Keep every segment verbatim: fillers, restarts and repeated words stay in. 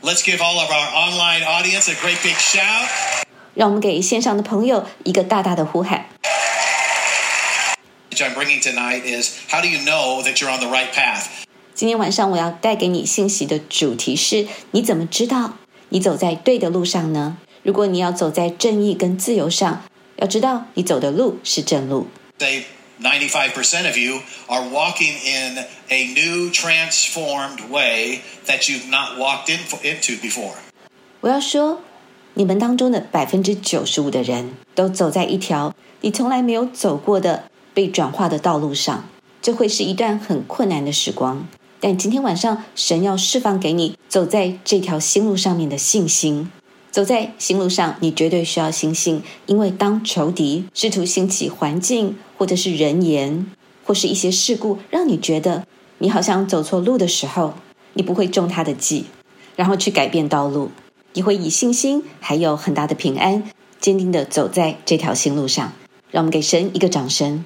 Let's give all of our online audience a great big shout. 让我们给线上的朋友一个大大的呼喊。 Which I'm bringing tonight is, how do you know that you're on the right path? 今天晚上我要带给你信息的主题是，你怎么知道你走在对的路上呢？如果你要走在正义跟自由上，要知道你走的路是正路。 Say ninety-five percent of you are walking in a new transformed way that you've not walked in, into before. 我要说，你们当中的 百分之九十五 的人都走在一条你从来没有走过的被转化的道路上，这会是一段很困难的时光。但今天晚上神要释放给你走在这条新路上面的信心。走在新路上，你绝对需要信心，因为当仇敌试图兴起环境或者是人言或是一些事故，让你觉得你好像走错路的时候，你不会中他的计，然后去改变道路，你会以信心还有很大的平安坚定地走在这条新路上。让我们给神一个掌声。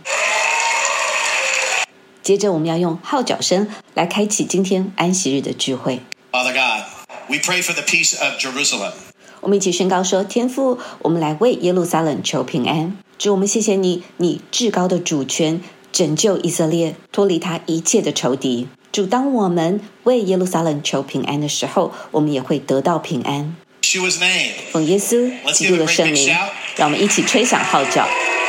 接着我们要用号角声来开启今天安息日的聚会。 Father God, we pray for the peace of Jerusalem. 我们一起宣告说，天父，我们来为耶路撒冷求平安。主，我们谢谢你，你至高的主权拯救以色列脱离他一切的仇敌。主，当我们为耶路撒冷求平安的时候，我们也会得到平安。 Yeshua's name. 奉耶稣基督的圣名，让我们一起吹响号角。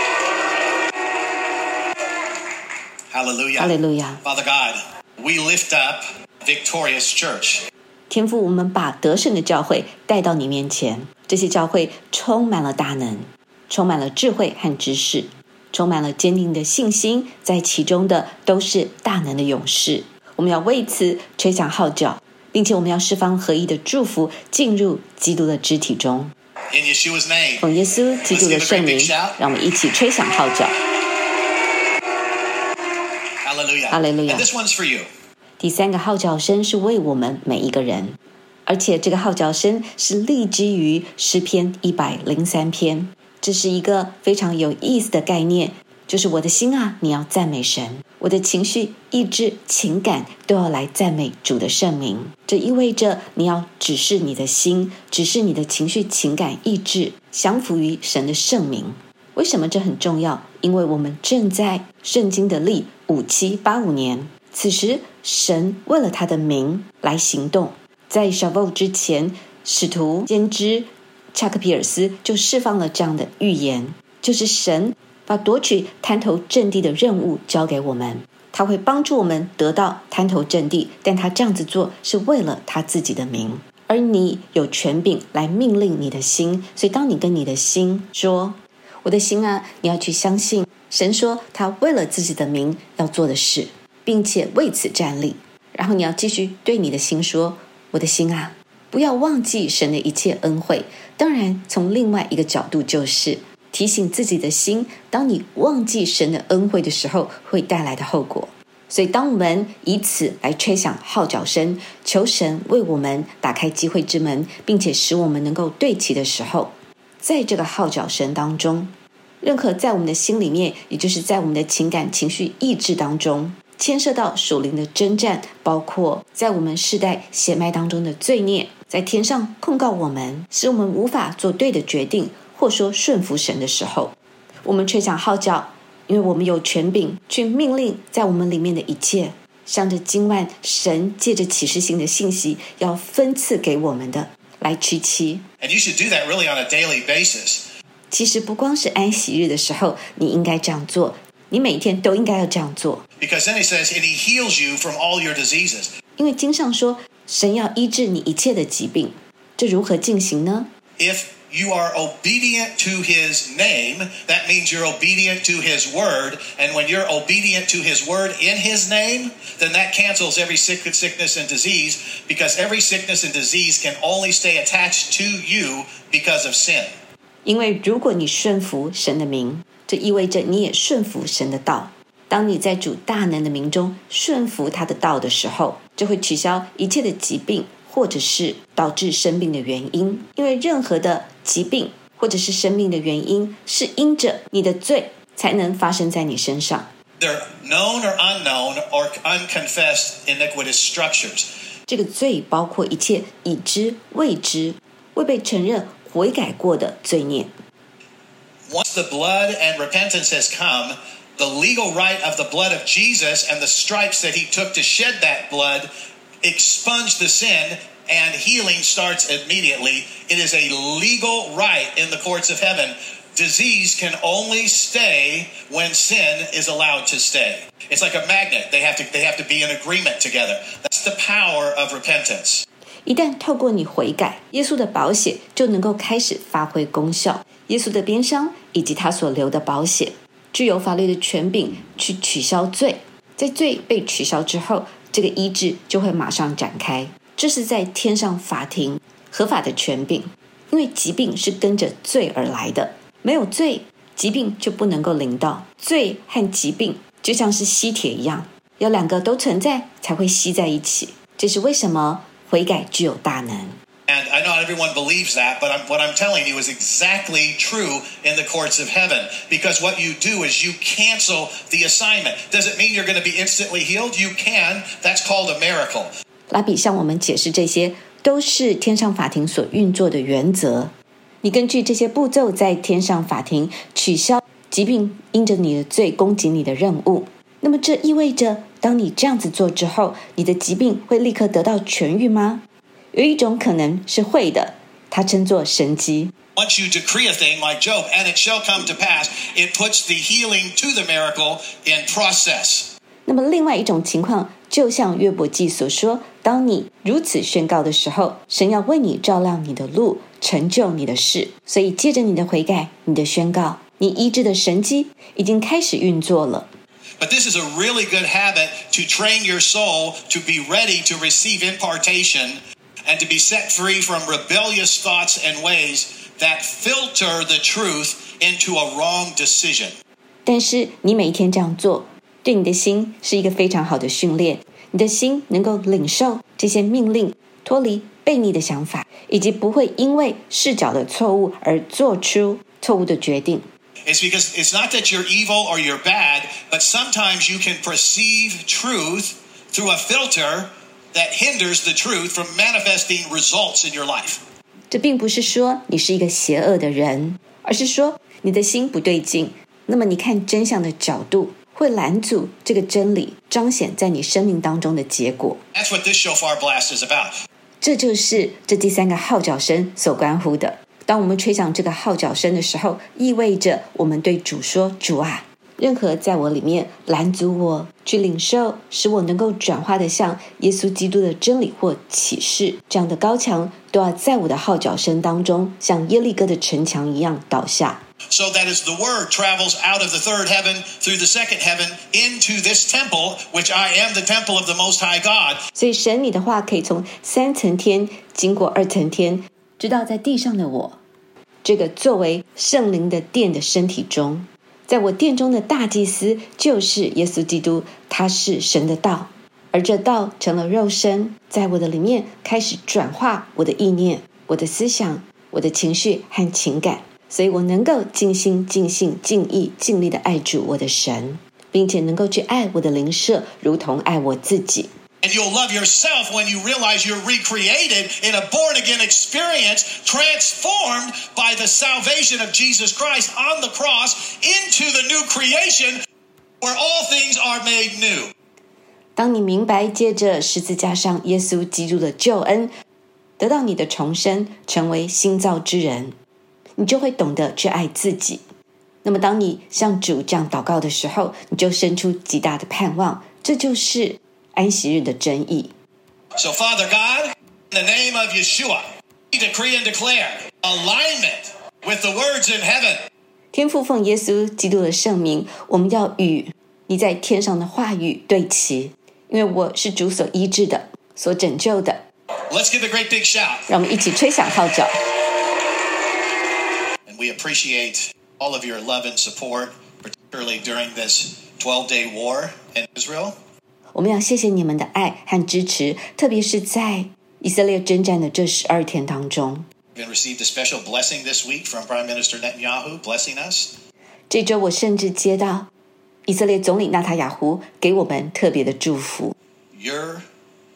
Hallelujah. Hallelujah. Father God, we lift up Victorious Church. 天父，我们把得胜的教会带到你面前。这些教会充满了大能，充满了智慧和知识，充满了坚定的信心，在其中的都是大能的勇士。我们要为此吹响号角，并且我们要释放合一的祝福进入基督的肢体中。 In Yeshua's name. 奉耶稣基督的圣名，让我们一起吹响号角。 Hallelujah. Hallelujah. And this one's for you. 第三个号角声是为我们每一个人，而且这个号角声是立基于诗篇一百零三篇。这是一个非常有意思的概念，就是我的心啊，你要赞美神，我的情绪、意志、情感都要来赞美主的圣名。这意味着你要指示你的心，指示你的情绪、情感、意志降服于神的圣名。为什么这很重要？因为我们正在圣经的历五七八五年，此时神为了他的名来行动。在 Shavuot 之前，使徒先知恰克皮尔斯就释放了这样的预言，就是神把夺取滩头阵地的任务交给我们，他会帮助我们得到滩头阵地，但他这样子做是为了他自己的名，而你有权柄来命令你的心。所以当你跟你的心说，我的心啊，你要去相信神说他为了自己的名要做的事，并且为此站立。然后你要继续对你的心说，我的心啊，不要忘记神的一切恩惠。当然从另外一个角度，就是提醒自己的心，当你忘记神的恩惠的时候会带来的后果。所以当我们以此来吹响号角声，求神为我们打开机会之门，并且使我们能够对齐的时候，在这个号角声当中，任何在我们的心里面，也就是在我们的情感、情绪、意志当中牵涉到属灵的征战，包括在我们世代血脉当中的罪孽，在天上控告我们，使我们无法做对的决定，或说顺服神的时候，我们吹响号角，因为我们有权柄去命令在我们里面的一切，向着今晚神借着启示性的信息要分赐给我们的来屈膝。 And you should do that really on a daily basis. 其实不光是安息日的时候你应该这样做，你每天都应该要这样做。 Because then he says, and he heals you from all your diseases. 因为经上说神要医治你一切的疾病，这如何进行呢？ If you are obedient to his name, that means you're obedient to his word. And when you're obedient to his word in his name, then that cancels every sickness and disease, because every sickness and disease can only stay attached to you because of sin. 因为如果你顺服神的名，这意味着你也顺服神的道。当你在主大能的名中顺服他的道的时候，就会取消一切的疾病或者是导致生病的原因。因为任何的疾病或者是生病的原因是因着你的罪才能发生在你身上。 They're known or unknown or unconfessed iniquitous structures. 这个罪包括一切已知、未知、未被承认、悔改过的罪孽。 Once the blood and repentance has come, the legal right of the blood of Jesus and the stripes that he took to shed that blood expunge the sin, and healing starts immediately. It is a legal right in the courts of heaven. Disease can only stay when sin is allowed to stay. It's like a magnet. They have to, they have to be in agreement together. That's the power of repentance. 一旦透过你悔改，耶稣的宝血就能够开始发挥功效。耶稣的鞭伤以及他所流的宝血，具有法律的权柄去取消罪。在罪被取消之后，这个医治就会马上展开。这是在天上法庭合法的权柄，因为疾病是跟着罪而来的，没有罪，疾病就不能够临到。罪和疾病就像是吸铁一样，要两个都存在才会吸在一起。这是为什么悔改具有大能。 And I know not everyone believes that, but I'm, what I'm telling you is exactly true in the courts of heaven. Because what you do is you cancel the assignment. Does it mean you're going to be instantly healed? You can. That's called a miracle. 拉比向我们解释，这些都是天上法庭所运作的原则。你根据这些步骤，在天上法庭取消疾病因着你的罪攻击你的任务。那么这意味着，当你这样子做之后，你的疾病会立刻得到痊愈吗？有一种可能是会的，它称作神迹。 Once you decree a thing like Job, and it shall come to pass, it puts the healing to the miracle in process. 那么另外一种情况，就像约伯记所说，当你如此宣告的时候，神要为你照亮你的路，成就你的事。所以借着你的悔改，你的宣告，你医治的神迹已经开始运作了。 But this is a really good habit to train your soul to be ready to receive impartation and to be set free from rebellious thoughts and ways that filter the truth into a wrong decision. 但是你每一天这样做，对你的心是一个非常好的训练。你的心能够领受这些命令，脱离悖逆的想法，以及不会因为视角的错误而做出错误的决定。 It's because it's not that you're evil or you're bad, but sometimes you can perceive truth through a filter that hinders the truth from manifesting results in your life. 这并不是说你是一个邪恶的人，而是说你的心不对劲。那么你看真相的角度会拦阻这个真理彰显在你生命当中的结果。 That's what this shofar blast is about. 这就是这第三个号角声所关乎的。当我们吹响这个号角声的时候，意味着我们对主说，主啊，任何在我里面拦阻我去领受使我能够转化的像耶稣基督的真理或启示这样的高墙，都要在我的号角声当中像耶利哥的城墙一样倒下。 So that as the word travels out of the third heaven through the second heaven into this temple, which I am the temple of the Most High God. 所以神你的话可以从三层天经过二层天，直到在地上的我，这个作为圣灵的殿的身体中，在我殿中的大祭司就是耶稣基督，他是神的道，而这道成了肉身，在我的里面开始转化我的意念、我的思想、我的情绪和情感，所以我能够尽心尽性尽意尽力的爱主我的神，并且能够去爱我的邻舍如同爱我自己。 And you'll love yourself when you realize you're recreated in a born-again experience, transformed by the salvation of Jesus Christ on the cross into the new creation where all things are made new. 当你明白借着十字架上耶稣基督的救恩，得到你的重生，成为新造之人，你就会懂得去爱自己。那么当你向主这样祷告的时候，你就生出极大的盼望，这就是安息日的真意。 So Father God, in the name of Yeshua, we decree and declare alignment with the words in heaven. 天父奉耶稣基督的圣名，我们要与你在天上的话语对齐，因为我是主所医治的，所拯救的。 Let's give a great big shout. 让我们一起吹响号角。 And we appreciate all of your love and support, particularly during this twelve-day war in Israel. 我们要谢谢你们的爱和支持，特别是在以色列征战的这十二天当中。 We've received a special blessing this week from Prime Minister Netanyahu, blessing us. 这周我甚至接到以色列总理纳塔雅胡给我们特别的祝福。 Your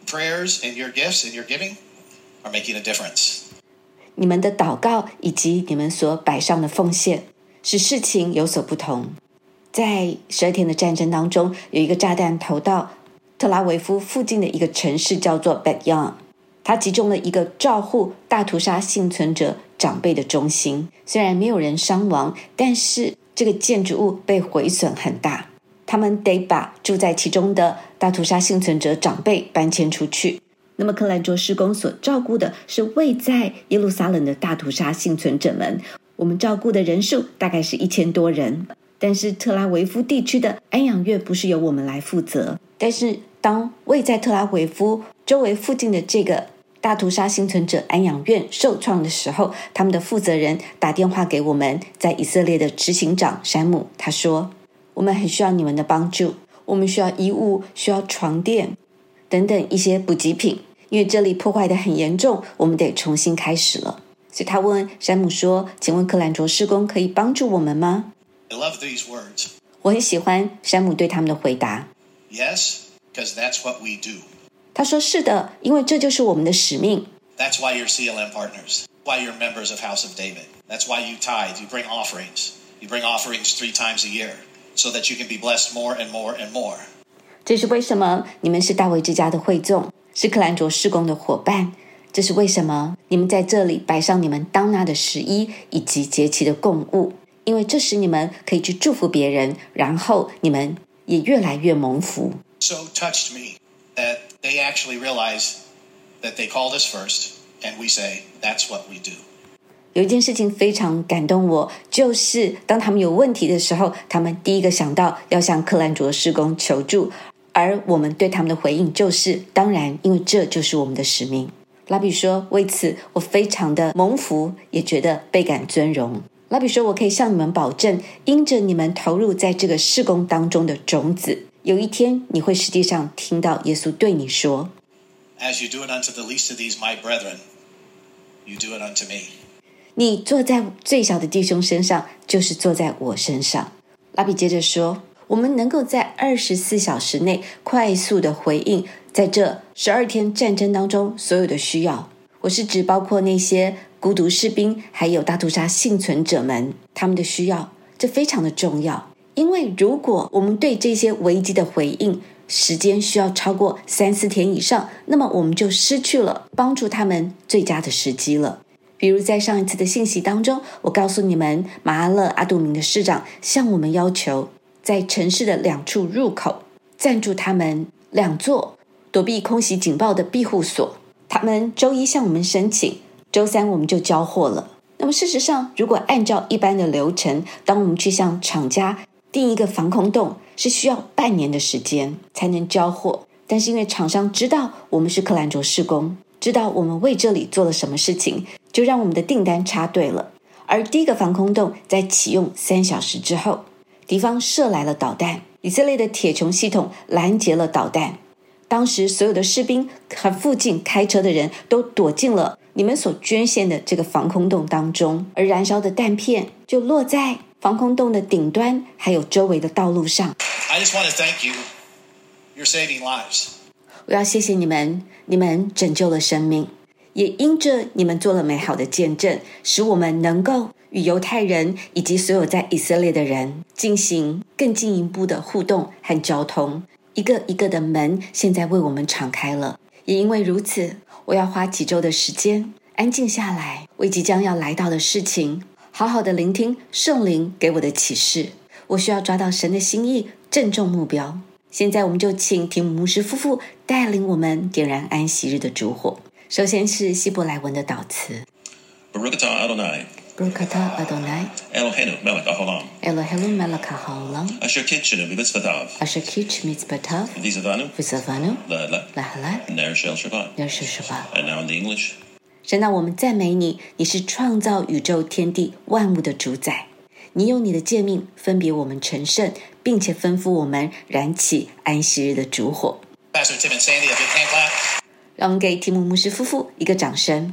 prayers and your gifts and your giving are making a difference. 你们的祷告以及你们所摆上的奉献，使事情有所不同。在十二天的战争当中，有一个炸弹投到特拉维夫附近的一个城市，叫做 Bet Yan， 它击中了一个照护大屠杀幸存者长辈的中心。虽然没有人伤亡，但是这个建筑物被毁损很大，他们得把住在其中的大屠杀幸存者长辈搬迁出去。那么克兰卓事工所照顾的是位在耶路撒冷的大屠杀幸存者们，我们照顾的人数大概是一千多人。但是特拉维夫地区的安养院不是由我们来负责，但是当位在特拉维夫周围附近的这个大屠杀幸存者安养院受创的时候，他们的负责人打电话给我们在以色列的执行长山姆，他说我们很需要你们的帮助，我们需要衣物，需要床垫等等一些补给品，因为这里破坏得很严重，我们得重新开始了。所以他问山姆说，请问克兰卓事工可以帮助我们吗？ I love these words. 我很喜欢山姆对他们的回答。 Yes, because that's what we do. 他说是的，因为这就是我们的使命。 That's why you're C L M partners. Why you're members of House of David. That's why you tithe. You bring offerings. You bring offerings three times a year so that you can be blessed more and more and more. 这是为什么你们是大卫之家的会众，是克兰卓事工的伙伴。这是为什么你们在这里摆上你们当纳的十一以及节期的供物，因为这使你们可以去祝福别人，然后你们也越来越蒙福。 So touched me that they actually realize that they called us first and we say, that's what we do. 有一件事情非常感动我，就是当他们有问题的时候，他们第一个想到要向克兰卓事工求助，而我们对他们的回应就是当然，因为这就是我们的使命。拉比说，为此我非常的蒙福，也觉得倍感尊荣。拉比说，我可以向你们保证，因着你们投入在这个事工当中的种子，有一天你会实际上听到耶稣对你说， As you do it unto the least of these my brethren, you do it unto me. 你坐在最小的弟兄身上，就是坐在我身上。拉比接着说，我们能够在二十四小时内快速的回应在这十二天战争当中所有的需要，我是指包括那些孤独士兵还有大屠杀幸存者们他们的需要，这非常的重要。因为如果我们对这些危机的回应时间需要超过三四天以上，那么我们就失去了帮助他们最佳的时机了。比如在上一次的信息当中，我告诉你们马阿勒阿杜明的市长向我们要求在城市的两处入口赞助他们两座躲避空袭警报的庇护所，他们周一向我们申请，周三我们就交货了。那么事实上，如果按照一般的流程，当我们去向厂家订一个防空洞，是需要半年的时间才能交货。但是因为厂商知道我们是克兰卓事工，知道我们为这里做了什么事情，就让我们的订单插队了。而第一个防空洞在启用三小时之后，敌方射来了导弹，以色列的铁穹系统拦截了导弹。当时所有的士兵和附近开车的人都躲进了你们所捐献的这个防空洞当中，而燃烧的弹片就落在防空洞的顶端还有周围的道路上。 I just want to thank you. You're saving lives. 我要谢谢你们，你们拯救了生命，也因着你们做了美好的见证，使我们能够与犹太人以及所有在以色列的人进行更进一步的互动和交通。一个一个的门现在为我们敞开了，也因为如此，我要花几周的时间安静下来，为即将要来到的事情好好的聆听圣灵给我的启示。我需要抓到神的心意，正中目标。现在我们就请提姆牧师夫妇带领我们点燃安息日的烛火。首先是希伯来文的祷词。 Baruch atah Adonai Baruch atah Adonai Eloheinu melech haolam Eloheinu melech haolam asher kitshenu b'mitzvotav asher kitsh mitzvotav v'tzavanu v'tzavanu la'ala lahalat ner shel Shabbat. ner shel Shabbat. And now in the English. 神啊，我们赞美你，你是创造宇宙天地万物的主宰，你用你的诫命分别我们成圣，并且吩咐我们燃起安息日的烛火。 Pastor Tim and Sandy, a big hand clap. 让我们给提姆牧师夫妇一个掌声。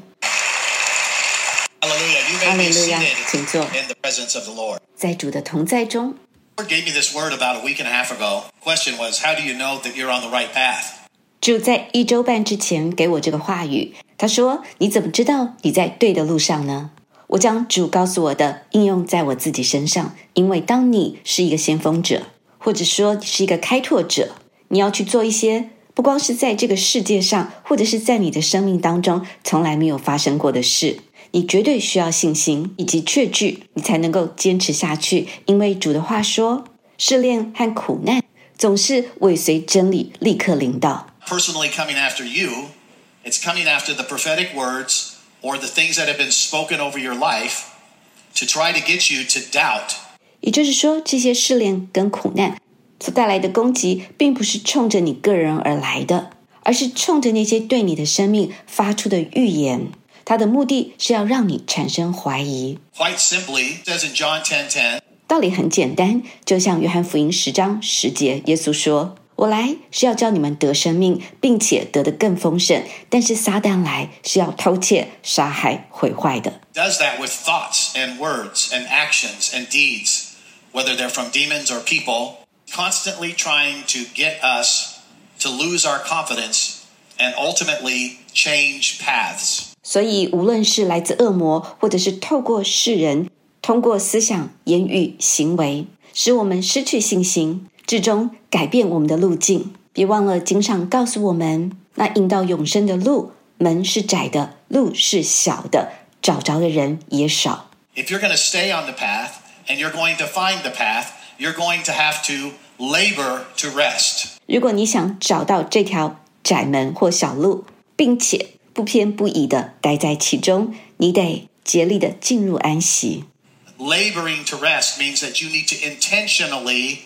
Hallelujah. You may be 哈利路亚， seated 请坐。 in the presence of the Lord. 在主的同在中， The Lord gave me this word about a week and a half ago. The question was, how do you know that you're on the right path? 主在一周半之前给我这个话语，他说，你怎么知道你在对的路上呢？我将主告诉我的应用在我自己身上，因为当你是一个先锋者，或者说你是一个开拓者，你要去做一些不光是在这个世界上，或者是在你的生命当中从来没有发生过的事，你绝对需要信心以及确据，你才能够坚持下去。因为主的话说，试炼和苦难总是尾随真理立刻临到。 Personally coming after you, it's coming after the prophetic words or the things that have been spoken over your life to try to get you to doubt. 也就是说，这些试炼跟苦难所带来的攻击并不是冲着你个人而来的，而是冲着那些对你的生命发出的预言，它的目的是要让你产生怀疑。 Quite simply, it says in John ten ten, 道理很简单，就像约翰福音十章十节，耶稣说，我来是要叫你们得生命，并且得得更丰盛，但是撒旦来是要偷窃、杀害、毁坏的。 does that with thoughts and words and actions and deeds, whether they're from demons or people, constantly trying to get us to lose our confidence and ultimately change paths. 所以无论是来自恶魔，或者是透过世人，通过思想、言语、行为，使我们失去信心，最终改变我们的路径。别忘了经上告诉我们，那引到永生的路，门是窄的，路是小的，找着的人也少。 If you're going to stay on the path and you're going to find the path, you're going to have to labor to rest. 如果你想找到这条窄门或小路，并且不偏不倚的待在其中，你得竭力的进入安息。 Laboring to rest means that you need to intentionally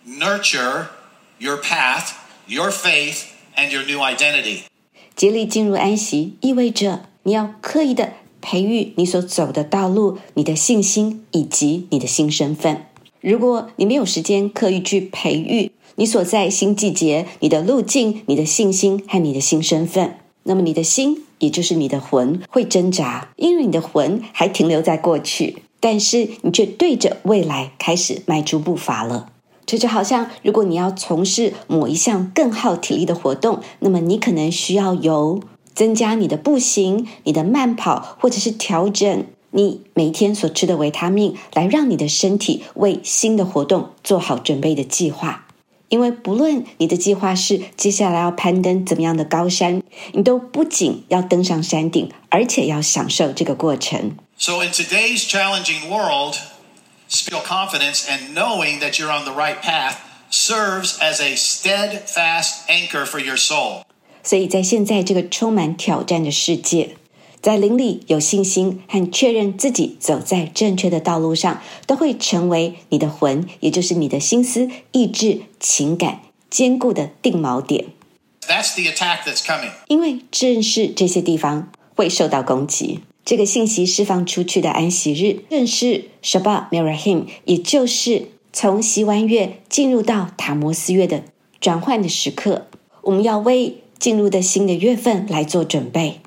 nurture your path, your faith, and your new identity. 竭力进入安息意味着你要刻意的培育你所走的道路，你的信心以及你的新身份。如果你没有时间刻意去培育你所在新季节、你的路径、你的信心和你的新身份，那么你的心，也就是你的魂会挣扎，因为你的魂还停留在过去，但是你却对着未来开始迈出步伐了。这就好像如果你要从事某一项更耗体力的活动，那么你可能需要由增加你的步行、你的慢跑，或者是调整你每天所吃的维他命，来让你的身体为新的活动做好准备的计划。因为不论你的计划是接下来要攀登怎么样的高山，你都不仅要登上山顶，而且要享受这个过程。 So in today's challenging world, spiritual confidence and knowing that you're on the right path serves as a steadfast anchor for your soul. 所以在现在这个充满挑战的世界，在灵里有信心和确认自己走在正确的道路上，都会成为你的魂，也就是你的心思、意志、情感坚固的定锚点。 That's the attack that's coming. 因为正是这些地方会受到攻击。这个信息释放出去的安息日，正是 Shabbat Merahim， 也就是从西湾月进入到塔摩斯月的转换的时刻。我们要为进入的新的月份来做准备。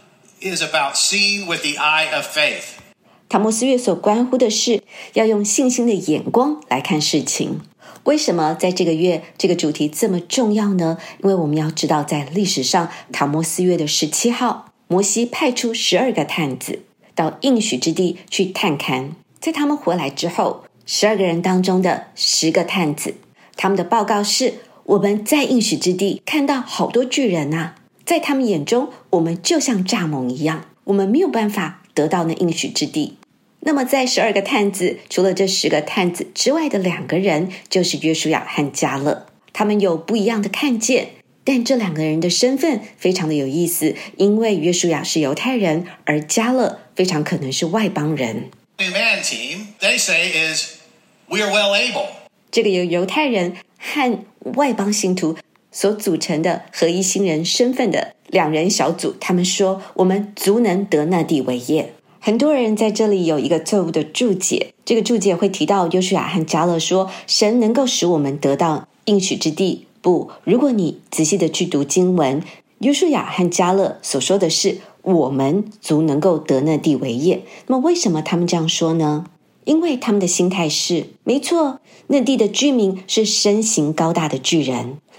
Is about seeing with the eye of faith. 塔摩斯月所关乎的是要用信心的眼光来看事情。为什么在这个月这个主题这么重要呢？因为我们要知道，在历史上塔摩斯月的十七号，摩西派出十二个探子到应许之地去探勘。在他们回来之后，十二个人当中的十个探子，他们的报告是：我们在应许之地看到好多巨人啊，在他们眼中，我们就像蚱蜢一样，我们没有办法得到那应许之地。那么在十二个探子，除了这十个探子之外的两个人，就是约书亚和迦勒。他们有不一样的看见，但这两个人的身份非常的有意思，因为约书亚是犹太人，而迦勒非常可能是外邦人。 The man team, they say is, we are well able. 这个由犹太人和外邦信徒所组成的合一新人身份的两人小组，他们说我们足能得那地为业。很多人在这里有一个错误的注解，这个注解会提到约书亚和迦勒说神能够使我们得到应许之地。不，如果你仔细的去读经文，约书亚和迦勒所说的是我们足能够得那地为业。那么为什么他们这样说呢？因为他们的心态是，没错，那地的居民是身形高大的巨人，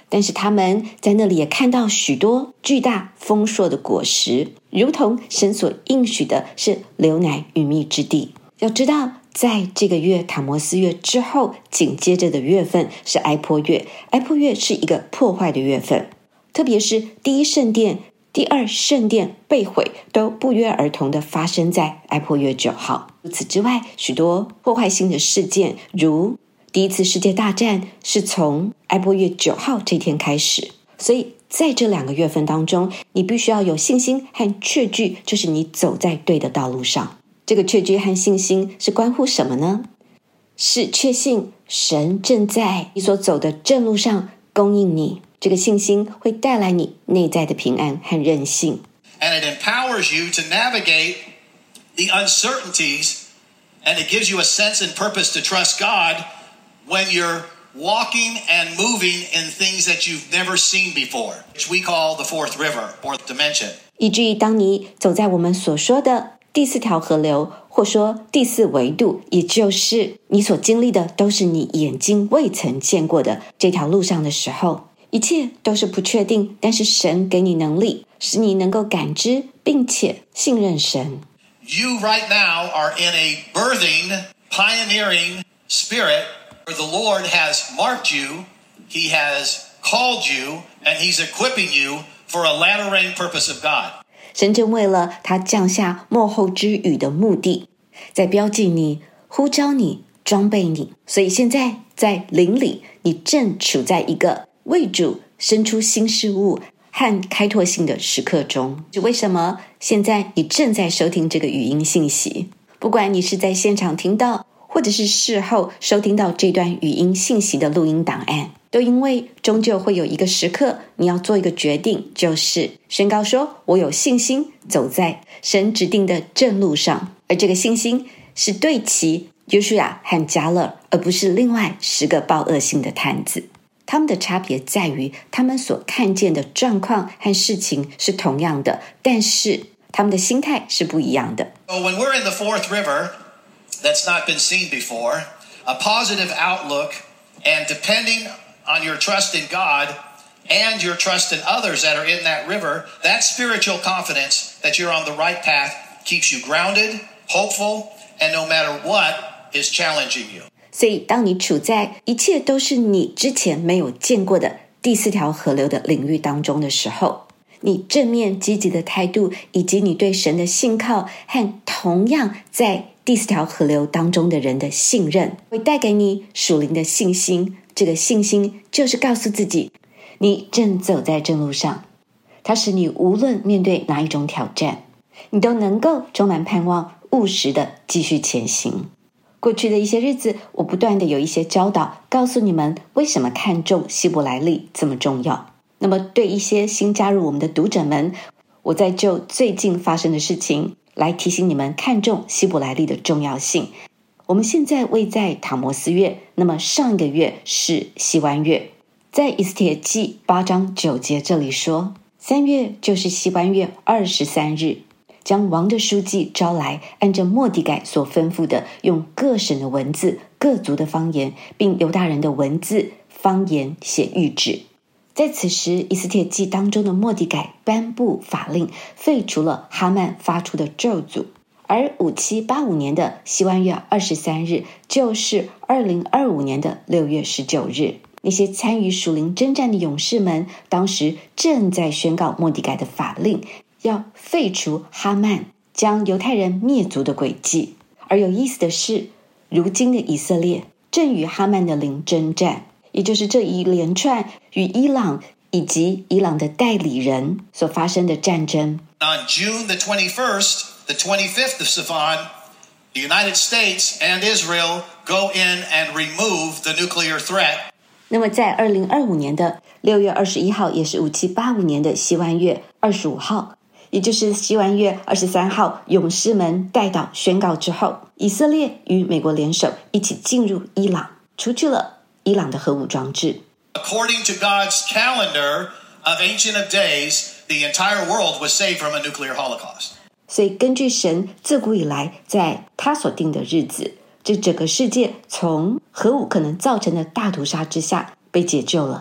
但是他们在那里也看到许多巨大丰硕的果实，如同神所应许的是流奶与蜜之地。要知道，在这个月塔摩斯月之后，紧接着的月份是埃波月，埃波月是一个破坏的月份，特别是第一圣殿、第二圣殿被毁，都不约而同地发生在埃波月九号。除此之外，许多破坏性的事件，如第一次世界大战是从埃波月九号这天开始。所以在这两个月份当中，你必须要有信心和确据，就是你走在对的道路上。这个确据和信心是关乎什么呢？是确信神正在你所走的正路上供应你，这个信心会带来你内在的平安和韧性。 And it empowers you to navigate the uncertainties, and it gives you a sense and purpose to trust God when you're walking and moving in things that you've never seen before, which we call the fourth river, fourth dimension. 以至于当你走在我们所说的第四条河流，或说第四维度，也就是你所经历的都是你眼睛未曾见过的这条路上的时候，一切都是不确定，但是神给你能力，使你能够感知并且信任神。 You right now are in a birthing, pioneering spirit where the Lord has marked you, He has called you, and He's equipping you for a latter rain purpose of God. 神正为了他降下末后之雨的目的，在标记你、呼召你、装备你。所以现在在灵里，你正处在一个为主生出新事物和开拓性的时刻中。就为什么现在你正在收听这个语音信息？不管你是在现场听到，或者是事后收听到这段语音信息的录音档案，都因为终究会有一个时刻，你要做一个决定，就是宣告说我有信心走在神指定的正路上。而这个信心是对齐约书亚和迦勒，而不是另外十个报恶性的探子。他们的差别在于他们所看见的状况和事情是同样的，但是他们的心态是不一样的。 So when we're in the fourth river that's not been seen before, a positive outlook, and depending on your trust in God and your trust in others that are in that river, that spiritual confidence that you're on the right path keeps you grounded, hopeful, and no matter what is challenging you. 所以当你处在一切都是你之前没有见过的第四条河流的领域当中的时候，你正面积极的态度，以及你对神的信靠和同样在第四条河流当中的人的信任，会带给你属灵的信心。这个信心就是告诉自己，你正走在正路上，它使你无论面对哪一种挑战，你都能够充满盼望，务实的继续前行。过去的一些日子，我不断的有一些教导，告诉你们为什么看重希伯来历这么重要。那么对一些新加入我们的读者们，我在就最近发生的事情来提醒你们看重希伯来历的重要性。我们现在位在塔摩斯月，那么上一个月是西湾月。在以斯帖记八章九节这里说，三月就是西湾月二十三日，将王的书记招来，按照末底改所吩咐的，用各省的文字、各族的方言，并犹大人的文字、方言写谕旨。在此时，以斯帖记当中的末底改颁布法令，废除了哈曼发出的咒诅。而五七八五年的西湾月二十三日，就是二零二五年的六月十九日。那些参与属灵征战的勇士们，当时正在宣告末底改的法令，要废除哈曼将犹太人灭族的诡计。而有意思的是，如今的以色列正与哈曼的灵征战，也就是这一连串与伊朗以及伊朗的代理人所发生的战争。 On June the twenty-first, the twenty-fifth of Sivan, the United States and Israel go in and remove the nuclear threat. 那么在二零二五年的六月二十一号，也是五七八五年的西湾月二十五号，也就是西湾月二十三号，勇士们带祷宣告之后，以色列与美国联手一起进入伊朗，除去了伊朗的核武装置。 According to God's calendar of Ancient of Days, the entire world was saved from a nuclear holocaust. 所以根据神自古以来在他所定的日子，这整个世界从核武可能造成的大屠杀之下被解救了。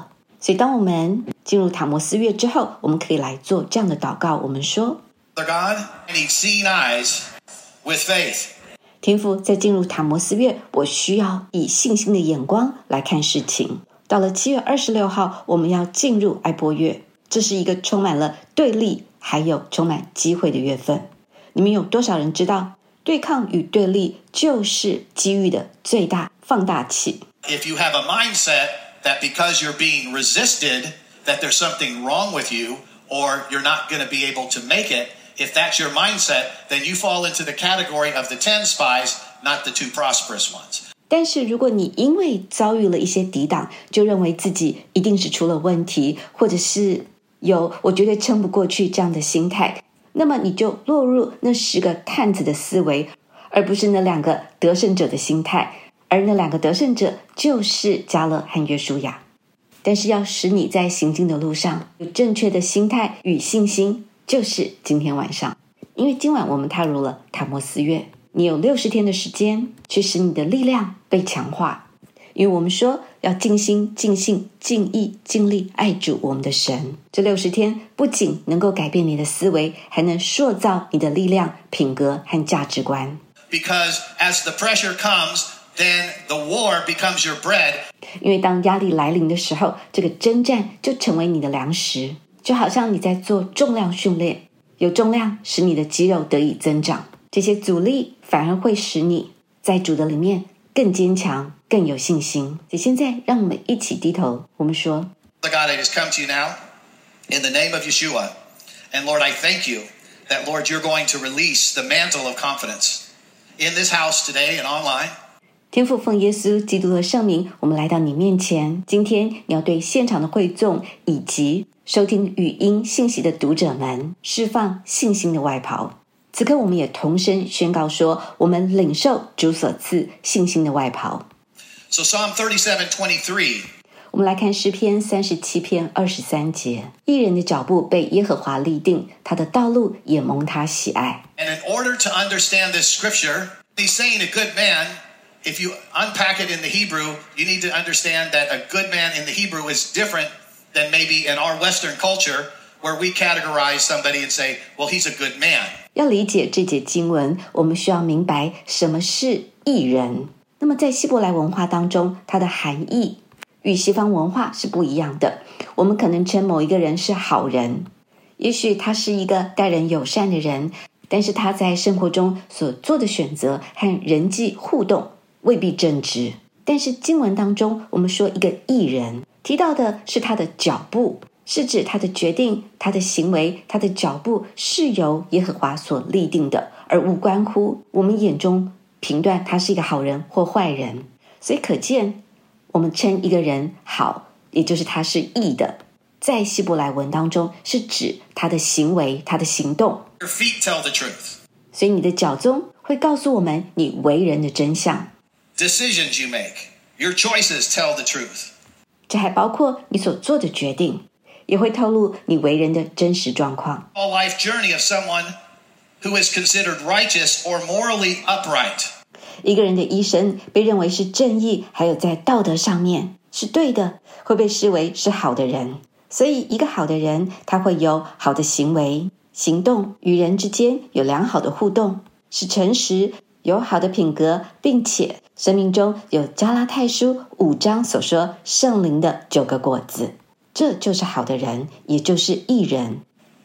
所以当我们进入塔摩斯月之后，我们可以来做这样的祷告。我们说 Father God, I need seeing eyes with faith. 天父，在进入塔摩斯月，我需要以信心的眼光来看事情。到了七月二十六号，我们要进入艾波月，这是一个充满了对立还有充满机会的月份。你们有多少人知道，对抗与对立就是机遇的最大放大器？ If you have a mindset that because you're being resisted, that there's something wrong with you, or you're not going to be able to make it, if that's your mindset, then you fall into the category of the ten spies, not the two prosperous ones. 但是如果你因为遭遇了一些抵挡，就认为自己一定是出了问题，或者是有我绝对撑不过去这样的心态，那么你就落入那十个探子的思维，而不是那两个得胜者的心态。而那两个得胜者就是迦勒和约书亚。但是要使你在行进的路上有正确的心态与信心，就是今天晚上。因为今晚我们踏入了塔摩斯月，你有六十天的时间去使你的力量被强化。因为我们说要尽心尽性尽意尽力爱主我们的神，这六十天不仅能够改变你的思维，还能塑造你的力量、品格和价值观。 Because as the pressure comes, then the war becomes your bread. 因为当压力来临的时候，这个征战就成为你的粮食，就好像你在做重量训练，有重量使你的肌肉得以增长，这些阻力反而会使你在主的里面更坚强，更有信心。所以现在让我们一起低头，我们说 Father God, I just come to you now in the name of Yeshua. And Lord, I thank you that, Lord, you're going to release the mantle of confidence in this house today and online. 天父，奉耶稣基督的圣名，我们来到你面前。今天你要对现场的会众以及收听语音信息的读者们释放信心的外袍。此刻我们也同声宣告说，我们领受主所赐信心的外袍。 So Psalm thirty-seven twenty-three. 我们来看诗篇三十七篇二十三节，义人的脚步被耶和华立定，他的道路也蒙他喜爱。 And in order to understand this scripture, he's saying a good man, if you unpack it in the Hebrew, you need to understand that a good man in the Hebrew is different than maybe in our Western culture, where we categorize somebody and say, well, he's a good man. 要理解这节经文，我们需要明白什么是义人。那么在希伯来文化当中，它的含义与西方文化是不一样的。我们可能称某一个人是好人，也许他是一个待人友善的人，但是他在生活中所做的选择和人际互动未必正直。但是经文当中我们说一个义人，提到的是他的脚步，是指他的决定、他的行为、他的脚步是由耶和华所立定的，而无关乎我们眼中评断他是一个好人或坏人。所以可见我们称一个人好，也就是他是义的，在希伯来文当中是指他的行为、他的行动。 Your feet tell the truth. 所以你的脚踪会告诉我们你为人的真相。 Decisions you make, your choices tell the truth. 这还包括你所做的决定，也会透露你为人的真实状况。 All life journey of someone who is considered righteous or morally upright. 一个人的一生被认为是正义，还有在道德上面是对的，会被视为是好的人。所以一个好的人，他会有好的行为、行动，与人之间有良好的互动，是诚实，有好的品格，并且生命中有加拉太书五章所说圣灵的九个果子，这就是好的人，也就是义人。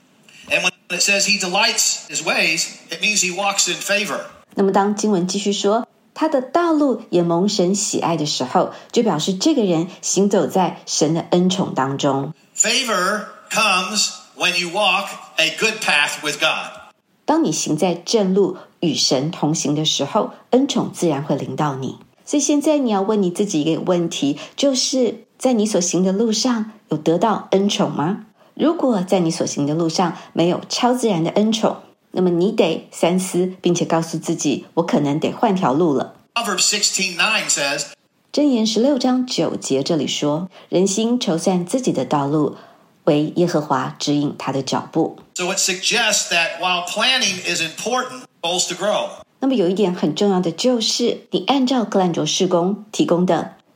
And when it says he delights his ways, it means he walks in favor. 那么当经文继续说他的道路也蒙神喜爱的时候，就表示这个人行走在神的恩宠当中。 Favor comes when you walk a good path with God. 当你行在正路与神同行的时候，恩宠自然会临到你。所以现在你要问你自己一个问题，就是在你所行的路上有得到恩宠吗？如果在你所行的路上没有超自然的恩宠，那么你得三思，并且告诉自己，我可能得换条路了。 Proverbs sixteen nine says, 箴言十六章九节这里说，人心筹算自己的道路，为耶和华指引他的脚步。 so it suggests that while planning is important, goals to grow. 那么有一点很重要的就是，你按照格兰卓事工提供的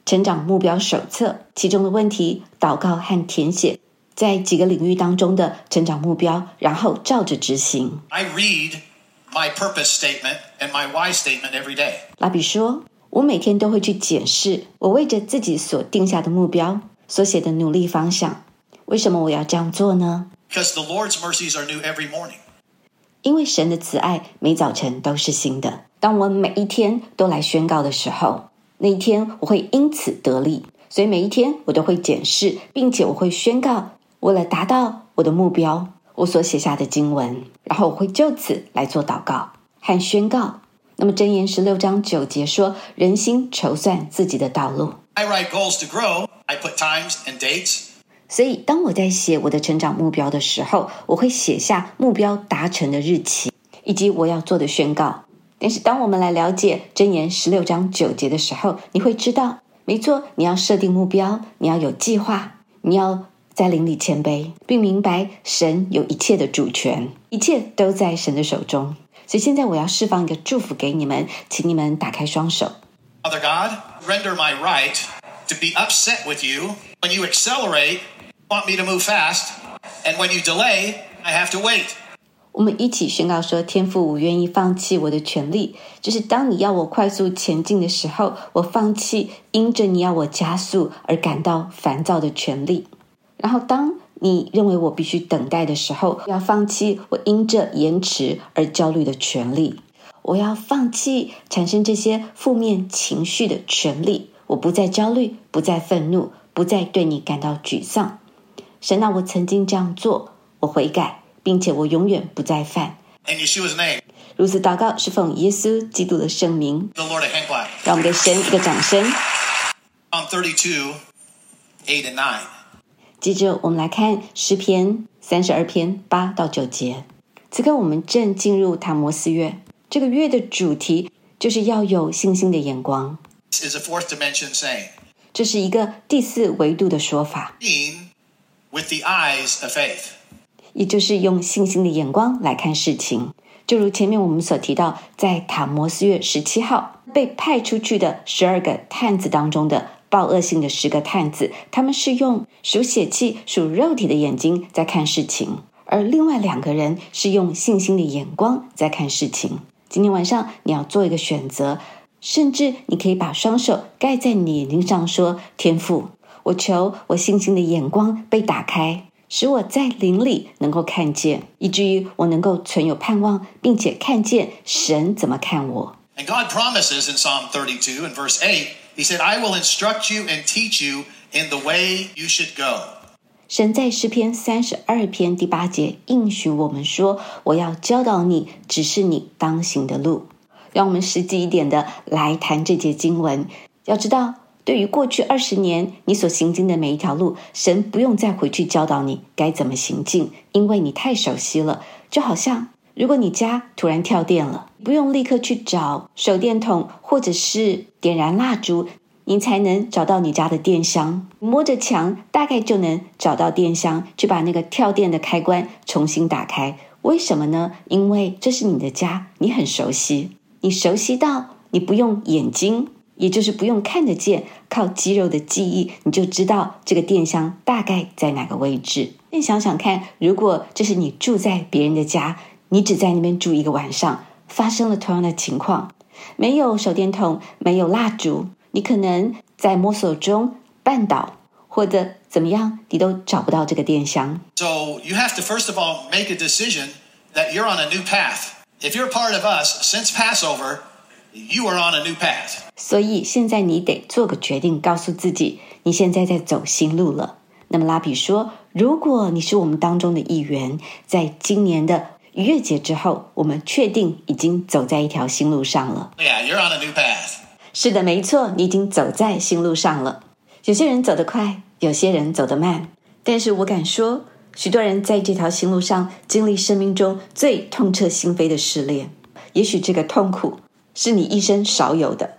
成长目标手册，其中的问题、祷告和填写在几个领域当中的成长目标，然后照着执行。 I read my purpose statement and my why statement every day. 拉比说，我每天都会去检视我为着自己所定下的目标所写的努力方向。为什么我要这样做呢？ Because the Lord's mercies are new every morning. 因为神的慈爱每早晨都是新的。当我每一天都来宣告的时候，那一天我会因此得利。所以每一天我都会检视，并且我会宣告，为了达到我的目标，我所写下的经文，然后我会就此来做祷告和宣告。那么箴言十六章九节说，人心筹算自己的道路。 I write goals to grow. I put times and dates. 所以当我在写我的成长目标的时候，我会写下目标达成的日期以及我要做的宣告。但是当我们来了解箴言十六章九节的时候，你会知道，没错，你要设定目标，你要有计划，你要在灵里谦卑，并明白神有一切的主权，一切都在神的手中。所以现在我要释放一个祝福给你们，请你们打开双手。 Father God, render my right to be upset with you. When you accelerate, want me to move fast. And when you delay, I have to wait. 我们一起宣告说，天父，我愿意放弃我的权利，就是当你要我快速前进的时候，我放弃因着你要我加速而感到烦躁的权利。然后当你认为我必须等待的时候，要放弃我因着延迟而焦虑的权利。我要放弃产生这些负面情绪的权利。我不再焦虑，不再愤怒，不再对你感到沮丧。神啊，我曾经这样做，我悔改，并且我永远不再犯。 In Yeshua's name, 如此祷告，是奉耶稣基督的圣名， the Lord a hand clap. 让我们给神一个掌声。 Psalm thirty-two, eight and nine. 接着我们来看诗篇三十二篇八到九节。此刻我们正进入塔摩斯月，这个月的主题就是要有信心的眼光。 This is a fourth dimension saying, 这是一个第四维度的说法， seen with the eyes of faith. 也就是用信心的眼光来看事情。就如前面我们所提到，在塔摩斯月十七号被派出去的十二个探子当中的报恶性的十个探子，他们是用属血气、属肉体的眼睛在看事情，而另外两个人是用信心的眼光在看事情。今天晚上你要做一个选择，甚至你可以把双手盖在你眼睛上说，天父，我求我信心的眼光被打开，使我在灵里能够看见，以至于我能够存有盼望，并且看见神怎么看我。 And God promises in Psalm thirty-two and verse eight, He said, I will instruct you and teach you in the way you should go. 神在诗篇三十二篇第八节应许我们说，我要教导你，指示你当行的路。让我们实际一点的来谈这节经文。要知道，对于过去二十年你所行经的每一条路，神不用再回去教导你该怎么行进，因为你太熟悉了。就好像如果你家突然跳电了，不用立刻去找手电筒或者是点燃蜡烛，你才能找到你家的电箱。摸着墙大概就能找到电箱，去把那个跳电的开关重新打开。为什么呢？因为这是你的家，你很熟悉，你熟悉到你不用眼睛，也就是不用看得见，靠肌肉的记忆，你就知道这个电箱大概在哪个位置。你想想看，如果这是你住在别人的家，你只在那边住一个晚上，发生了同样的情况，没有手电筒，没有蜡烛，你可能在摸索中绊倒，或者怎么样，你都找不到这个电箱。 So you have to first of all make a decision that you're on a new path. If you're part of us, since Passover, you are on a new path. 所以现在你得做个决定，告诉自己你现在在走新路了。那么拉比说，如果你是我们当中的一员，在今年的逾越节之后，我们确定已经走在一条新路上了。 Yeah, you're on a new path. 是的，没错，你已经走在新路上了。有些人走得快，有些人走得慢，但是我敢说，许多人在这条新路上经历生命中最痛彻心扉的试炼。也许这个痛苦是你一生少有的。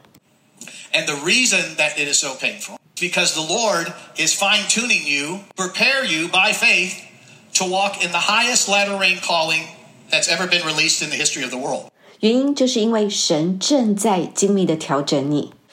And the reason that it is so painful is because the Lord is fine-tuning you, prepare you by faith to walk in the highest latter-rain calling that's ever been released in the history of the world. 原因就是因为神正在精密的调整你，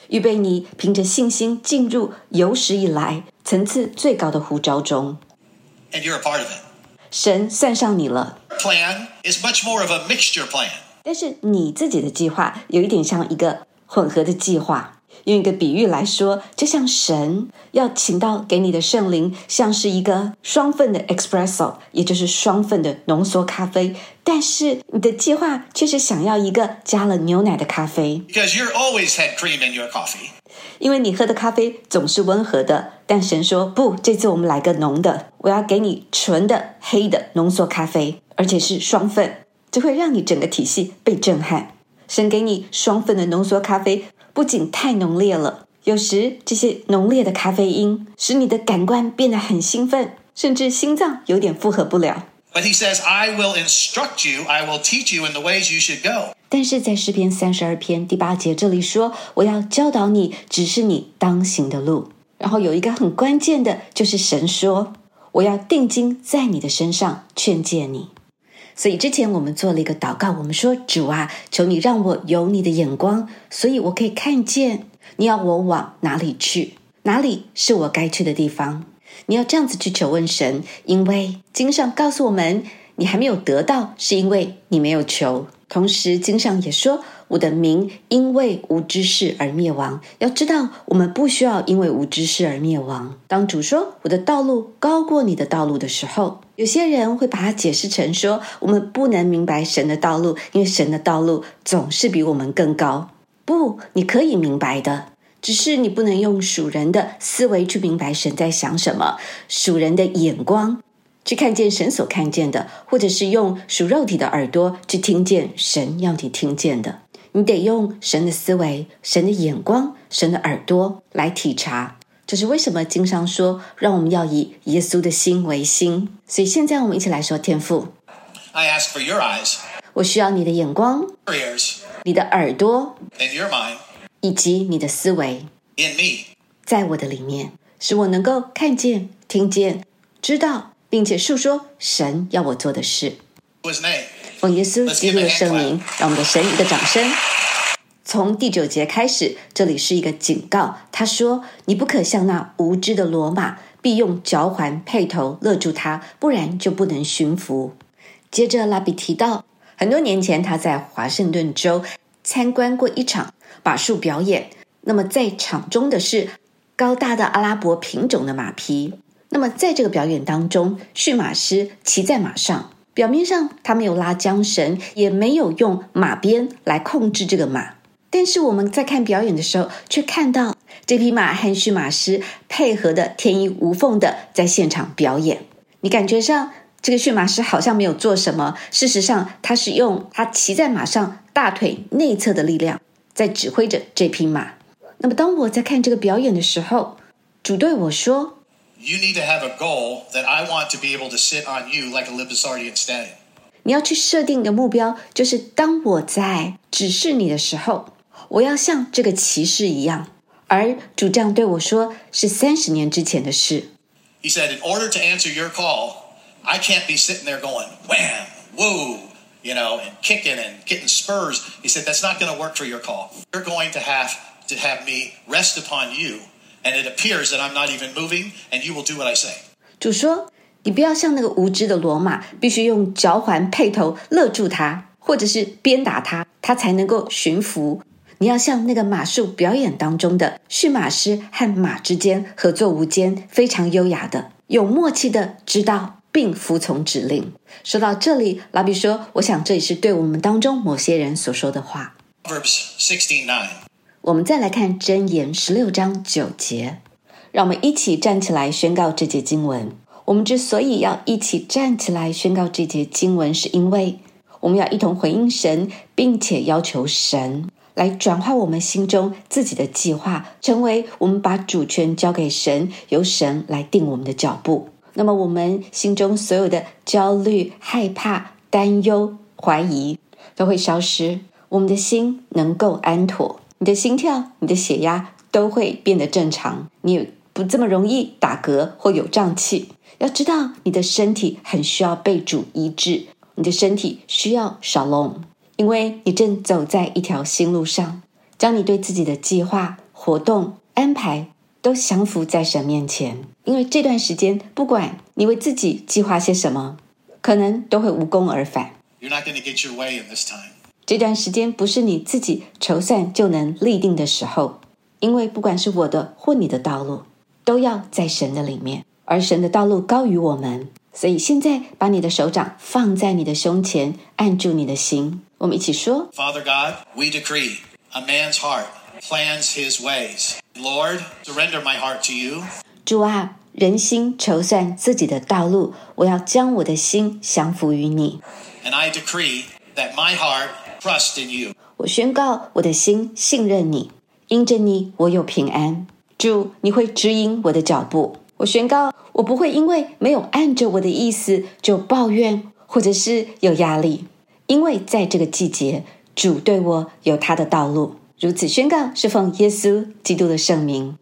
预备你凭着信心进入有史以来层次最高的呼召中。 And you're a part of it. 神算上你了。 Plan is much more of a mixture plan. 但是你自己的计划有一点像一个混合的计划。用一个比喻来说，就像神要请到给你的圣灵像是一个双份的 espresso， 也就是双份的浓缩咖啡，但是你的计划却是想要一个加了牛奶的咖啡。 Because you always had cream in your coffee. 因为你喝的咖啡总是温和的，但神说不，这次我们来个浓的，我要给你纯的黑的浓缩咖啡，而且是双份，这会让你整个体系被震撼。神给你双份的浓缩咖啡不仅太浓烈了，有时这些浓烈的咖啡因使你的感官变得很兴奋，甚至心脏有点负荷不了。 But he says, I will instruct you, I will teach you in the ways you should go. 但是在诗篇三十二篇第八节这里说，我要教导你指示你当行的路。然后有一个很关键的，就是神说我要定睛在你的身上劝诫你。所以之前我们做了一个祷告，我们说主啊，求你让我有你的眼光，所以我可以看见你要我往哪里去，哪里是我该去的地方。你要这样子去求问神，因为经上告诉我们，你还没有得到是因为你没有求。同时经上也说，我的民因为无知识而灭亡。要知道我们不需要因为无知识而灭亡。当主说我的道路高过你的道路的时候，有些人会把它解释成说我们不能明白神的道路，因为神的道路总是比我们更高。不，你可以明白的，只是你不能用属人的思维去明白神在想什么，属人的眼光去看见神所看见的，或者是用属肉体的耳朵去听见神要你听见的。你得用神的思维、神的眼光、神的耳朵来体察。这是为什么经上说让我们要以耶稣的心为心。所以现在我们一起来说，天父， I ask for your eyes, 我需要你的眼光、 your ears, 你的耳朵 and your mind 以及你的思维 in me. 在我的里面，使我能够看见、听见、知道，并且述说神要我做的事。 His name. 奉耶稣基督的圣名，让我们的神一个掌声。从第九节开始，这里是一个警告。他说，你不可像那无知的骡马，必用嚼环辔头勒住它，不然就不能驯服。接着拉比提到，很多年前他在华盛顿州参观过一场马术表演，那么在场中的是高大的阿拉伯品种的马匹。那么在这个表演当中，驯马师骑在马上，表面上他没有拉缰绳，也没有用马鞭来控制这个马，但是我们在看表演的时候，却看到这匹马和驯马师配合的天衣无缝的在现场表演。你感觉上这个驯马师好像没有做什么，事实上他是用他骑在马上大腿内侧的力量在指挥着这匹马。那么当我在看这个表演的时候，主对我说， You need to have a goal that I want to be able to sit on you like a Libasardian stallion. 你要去设定一个目标，就是当我在指示你的时候，我要像这个骑士一样。而主这样对我说，是三十年之前的事。 He said, in order to answer your call, I can't be sitting there going, wham, woo, you know, and kicking and getting spurs. He said, that's not going to work for your call. You're going to have to have me rest upon you, and it appears that I'm not even moving, and you will do what I say. 主说，你不要像那个无知的骡马，必须用嚼环辔头勒住它，或者是鞭打它，它才能够驯服。你要像那个马术表演当中的驯马师和马之间合作无间，非常优雅的，有默契的知道并服从指令。说到这里，拉比说，我想这也是对我们当中某些人所说的话。 Proverbs sixteen nine. 我们再来看箴言十六章九节，让我们一起站起来宣告这节经文。我们之所以要一起站起来宣告这节经文，是因为我们要一同回应神，并且要求神来转化我们心中自己的计划，成为我们把主权交给神，由神来定我们的脚步。那么我们心中所有的焦虑、害怕、担忧、怀疑都会消失，我们的心能够安妥，你的心跳、你的血压都会变得正常，你也不这么容易打嗝或有胀气。要知道你的身体很需要被主医治，你的身体需要shalom，因为你正走在一条新路上。将你对自己的计划活动、安排都降服在神面前。因为这段时间，不管你为自己计划些什么，可能都会无功而返。 You're not going to get your way in this time. 这段时间不是你自己筹算就能立定的时候，因为不管是我的或你的道路，都要在神的里面，而神的道路高于我们。所以现在把你的手掌放在你的胸前，按住你的心。我们一起说 Father God, we decree a man's heart plans his ways. Lord, surrender my heart to you. 主啊，人心筹算自己的道路，我要将我的心降服于你。 And I decree that my heart trusts in you. 我宣告我的心信任你，因着你我有平安。主，你会指引我的脚步。我宣告我不会因为没有按着我的意思就抱怨或者是有压力，因为在这个季节，主对我有他的道路。如此宣告是奉耶稣基督的圣名。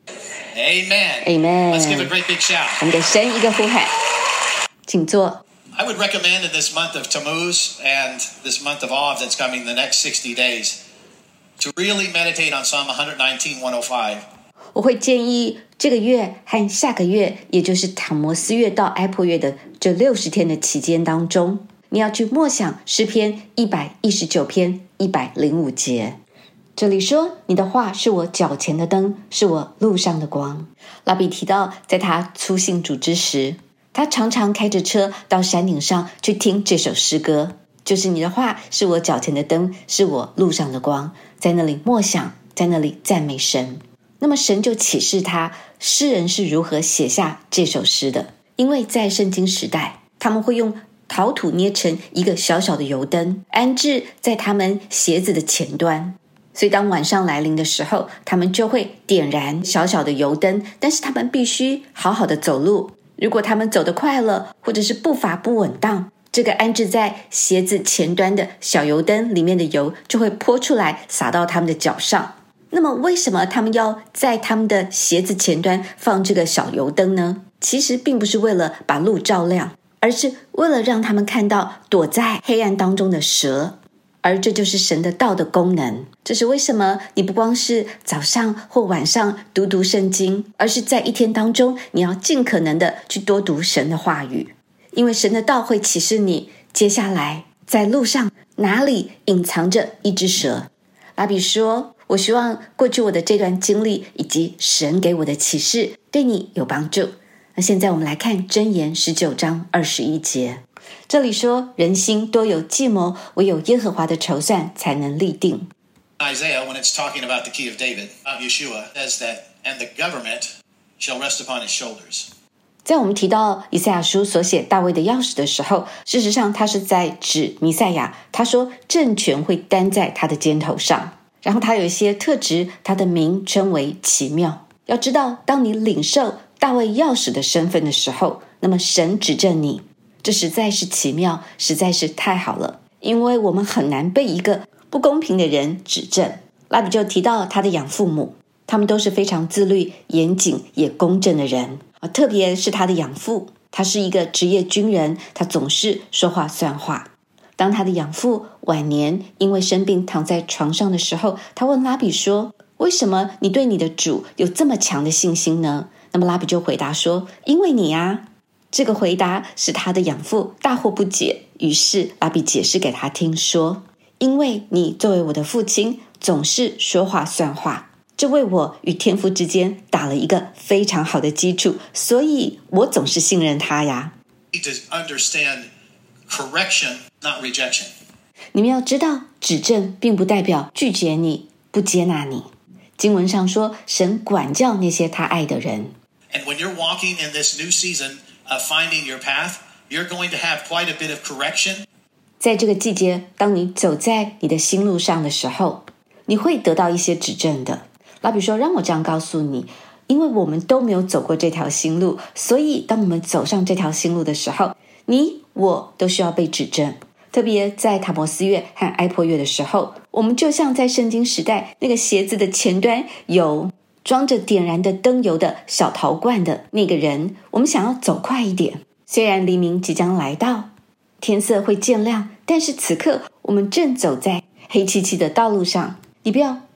Amen. Amen. Let's give a great big shout. 我们给神一个呼喊，请坐。 I would recommend in this month of Tammuz and this month of Av that's coming the next sixty days to really meditate on Psalm one nineteen, one oh five. 我会建议这个月和下个月，也就是塔摩斯月到埃破月的这六十天的期间当中，你要去默想诗篇一百一十九篇一百零五节。这里说，你的话是我脚前的灯，是我路上的光。拉比提到，在他初信主之时，他常常开着车到山顶上去听这首诗歌，就是你的话是我脚前的灯，是我路上的光，在那里默想，在那里赞美神。那么神就启示他，诗人是如何写下这首诗的。因为在圣经时代，他们会用陶土捏成一个小小的油灯，安置在他们鞋子的前端。所以当晚上来临的时候，他们就会点燃小小的油灯，但是他们必须好好的走路。如果他们走得快了，或者是步伐不稳当，这个安置在鞋子前端的小油灯里面的油就会泼出来，洒到他们的脚上。那么为什么他们要在他们的鞋子前端放这个小油灯呢？其实并不是为了把路照亮，而是为了让他们看到躲在黑暗当中的蛇。而这就是神的道的功能。这是为什么你不光是早上或晚上读读圣经，而是在一天当中你要尽可能的去多读神的话语。因为神的道会启示你，接下来在路上哪里隐藏着一只蛇。拉比说，我希望过去我的这段经历以及神给我的启示对你有帮助。那现在我们来看箴言十九章二十一节，这里说，人心多有计谋，唯有耶和华的筹算才能立定。 Isaiah, when it's talking about the key of David, about Yeshua, says that, and the government shall rest upon his shoulders. 在我们提到以赛亚书所写大卫的钥匙的时候，事实上他是在指弥赛亚，他说政权会担在他的肩头上。然后他有一些特质，他的名称为奇妙。要知道，当你领受大卫钥匙的身份的时候，那么神指证你，这实在是奇妙，实在是太好了。因为我们很难被一个不公平的人指证。拉比就提到他的养父母，他们都是非常自律、严谨也公正的人，特别是他的养父，他是一个职业军人，他总是说话算话。当他的养父晚年因为生病躺在床上的时候，他问拉比说，为什么你对你的主有这么强的信心呢？那么拉比就回答说，因为你啊。这个回答使他的养父大惑不解，于是拉比解释给他听说，因为你作为我的父亲总是说话算话，这为我与天父之间打了一个非常好的基础，所以我总是信任他呀。 You need to understand correction, not rejection. 你们要知道，指正并不代表拒绝你，不接纳你。经文上说，神管教那些他爱的人。 And when you're walking in this new season of finding your path, you're going to have quite a bit of correction. 在这个季节，当你走在你的心路上的时候，你会得到一些指正的。拉比说，让我这样告诉你，因为我们都没有走过这条新路，所以当我们走上这条新路的时候，你我都需要被指正。特别在塔摩斯月和埃破月的时候，我们就像在圣经时代那个鞋子的前端有装着点燃的灯油的小陶罐的那个人，我们想要走快一点。虽然黎明即将来到，天色会渐亮，但是此刻我们正走在黑漆漆的道路上。你不要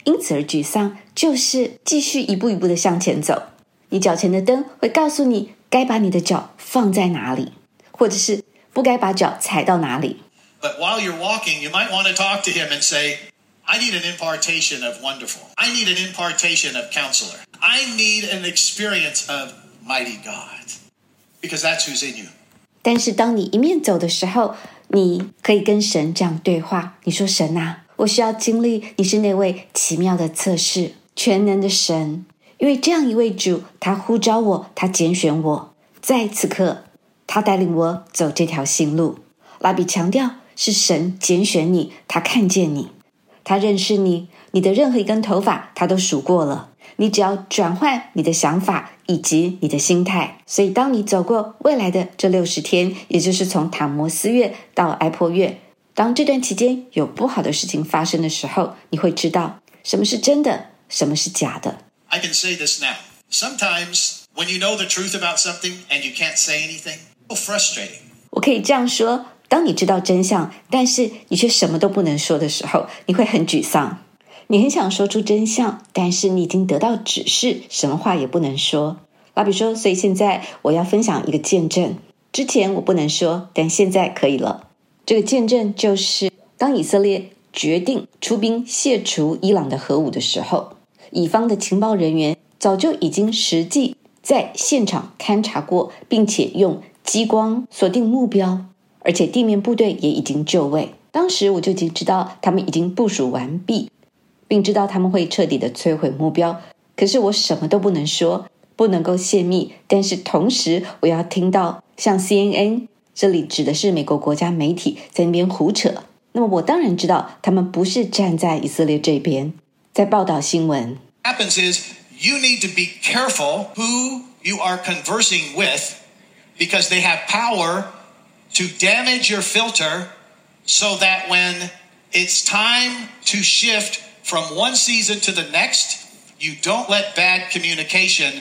因此而沮丧，就是继续一步一步的向前走。你脚前的灯会告诉你该把你的脚放在哪里，或者是不该把脚踩到哪里。 But while you're walking, you might want to talk to him and say, I need an impartation of wonderful. I need an impartation of counselor. I need an experience of mighty God. Because that's who's in you. 但是当你一面走的时候，你可以跟神这样对话，你说神啊，我需要经历你是那位奇妙的测试，全能的神，因为这样一位主，他呼召我，他拣选我，在此刻他带领我走这条新路。拉比强调是神拣选你，他看见你，他认识你，你的任何一根头发他都数过了，你只要转换你的想法以及你的心态。所以当你走过未来的这六十天，也就是从塔摩斯月到埃破月，当这段期间有不好的事情发生的时候，你会知道什么是真的，什么是假的。 I can say this now. Sometimes when you know the truth about something and you can't say anything, it's so frustrating. 我可以这样说，当你知道真相，但是你却什么都不能说的时候，你会很沮丧。你很想说出真相，但是你已经得到指示，什么话也不能说。拉比说，所以现在我要分享一个见证，之前我不能说，但现在可以了。这个见证就是当以色列决定出兵卸除伊朗的核武的时候，以方的情报人员早就已经实际在现场勘察过，并且用激光锁定目标，而且地面部队也已经就位。当时我就已经知道他们已经部署完毕，并知道他们会彻底的摧毁目标，可是我什么都不能说，不能够泄密。但是同时我要听到像 C N N， 这里指的是美国国家媒体，在那边胡扯，那么我当然知道他们不是站在以色列这边，在报道新闻。 What happens is you need to be careful who you are conversing with because they have power to damage your filter so that when it's time to shift from one season to the next, you don't let bad communication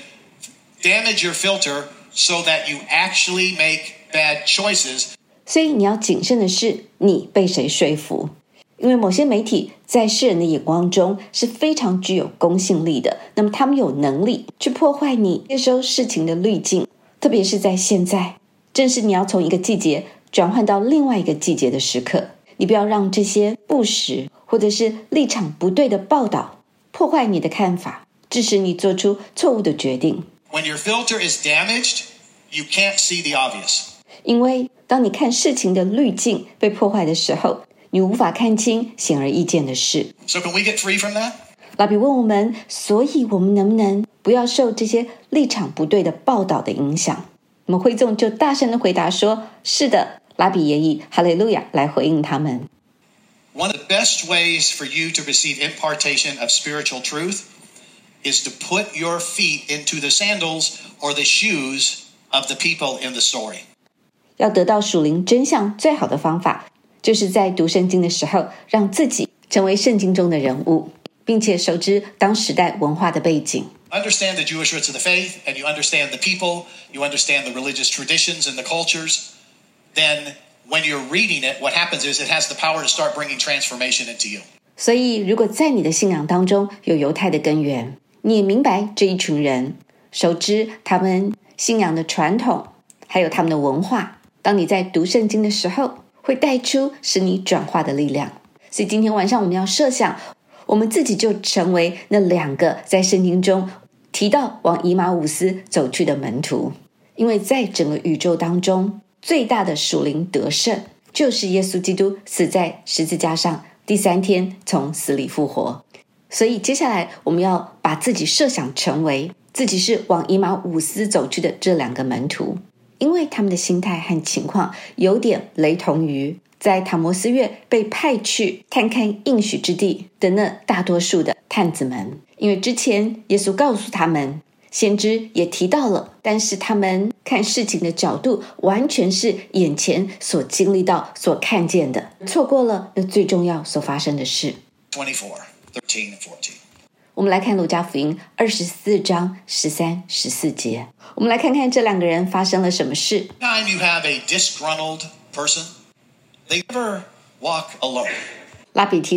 damage your filter so that you actually make bad choices. 所以你要谨慎的是你被谁说服，因为某些媒体在世人的眼光中是非常具有公信力的，那么他们有能力去破坏你接收事情的滤镜，特别是在现在，正是你要从一个季节转换到另外一个季节的时刻，你不要让这些不实或者是立场不对的报道破坏你的看法，致使你做出错误的决定。 When your filter is damaged, you can't see the obvious. 因为当你看事情的滤镜被破坏的时候，你无法看清显而易见的事。 So can we get free from that? 拉比问我们，所以我们能不能不要受这些立场不对的报道的影响？我们会众就大声的回答说，是的。拉比也以哈利路亚来回应他们。 One of the best ways for you to receive impartation of spiritual truth is to put your feet into the sandals or the shoes of the people in the story. 要得到属灵真相最好的方法，就是在读圣经的时候，让自己成为圣经中的人物，并且熟知当时代文化的背景。 Understand the Jewish roots of the faith, and you understand the people, you understand the religious traditions and the cultures. Then when you're reading it, what happens is it has the power to start bringing transformation into you. 所以如果在你的信仰当中有犹太的根源，你也明白这一群人，熟知他们信仰的传统，还有他们的文化，当你在读圣经的时候，会带出使你转化的力量。所以今天晚上我们要设想，我们自己就成为那两个在圣经中提到往以马忤斯走去的门徒。因为在整个宇宙当中，最大的属灵得胜就是耶稣基督死在十字架上，第三天从死里复活。所以接下来我们要把自己设想成为自己是往以马忤斯走去的这两个门徒，因为他们的心态和情况有点雷同于在塔摩斯月被派去看看应许之地的那大多数的探子们。因为之前耶稣告诉他们，先知也提到了，但是他们看事情的角度完全是眼前所经历到所看见的，错过了那最重要所发生的事。 twenty-four, thirteen, and fourteen. 我们来看路加福音二十四章十三、十四节，我们来看看这两个人发生了什么事。 Time you have a disgruntled person, they never walk alone. 拉比提到，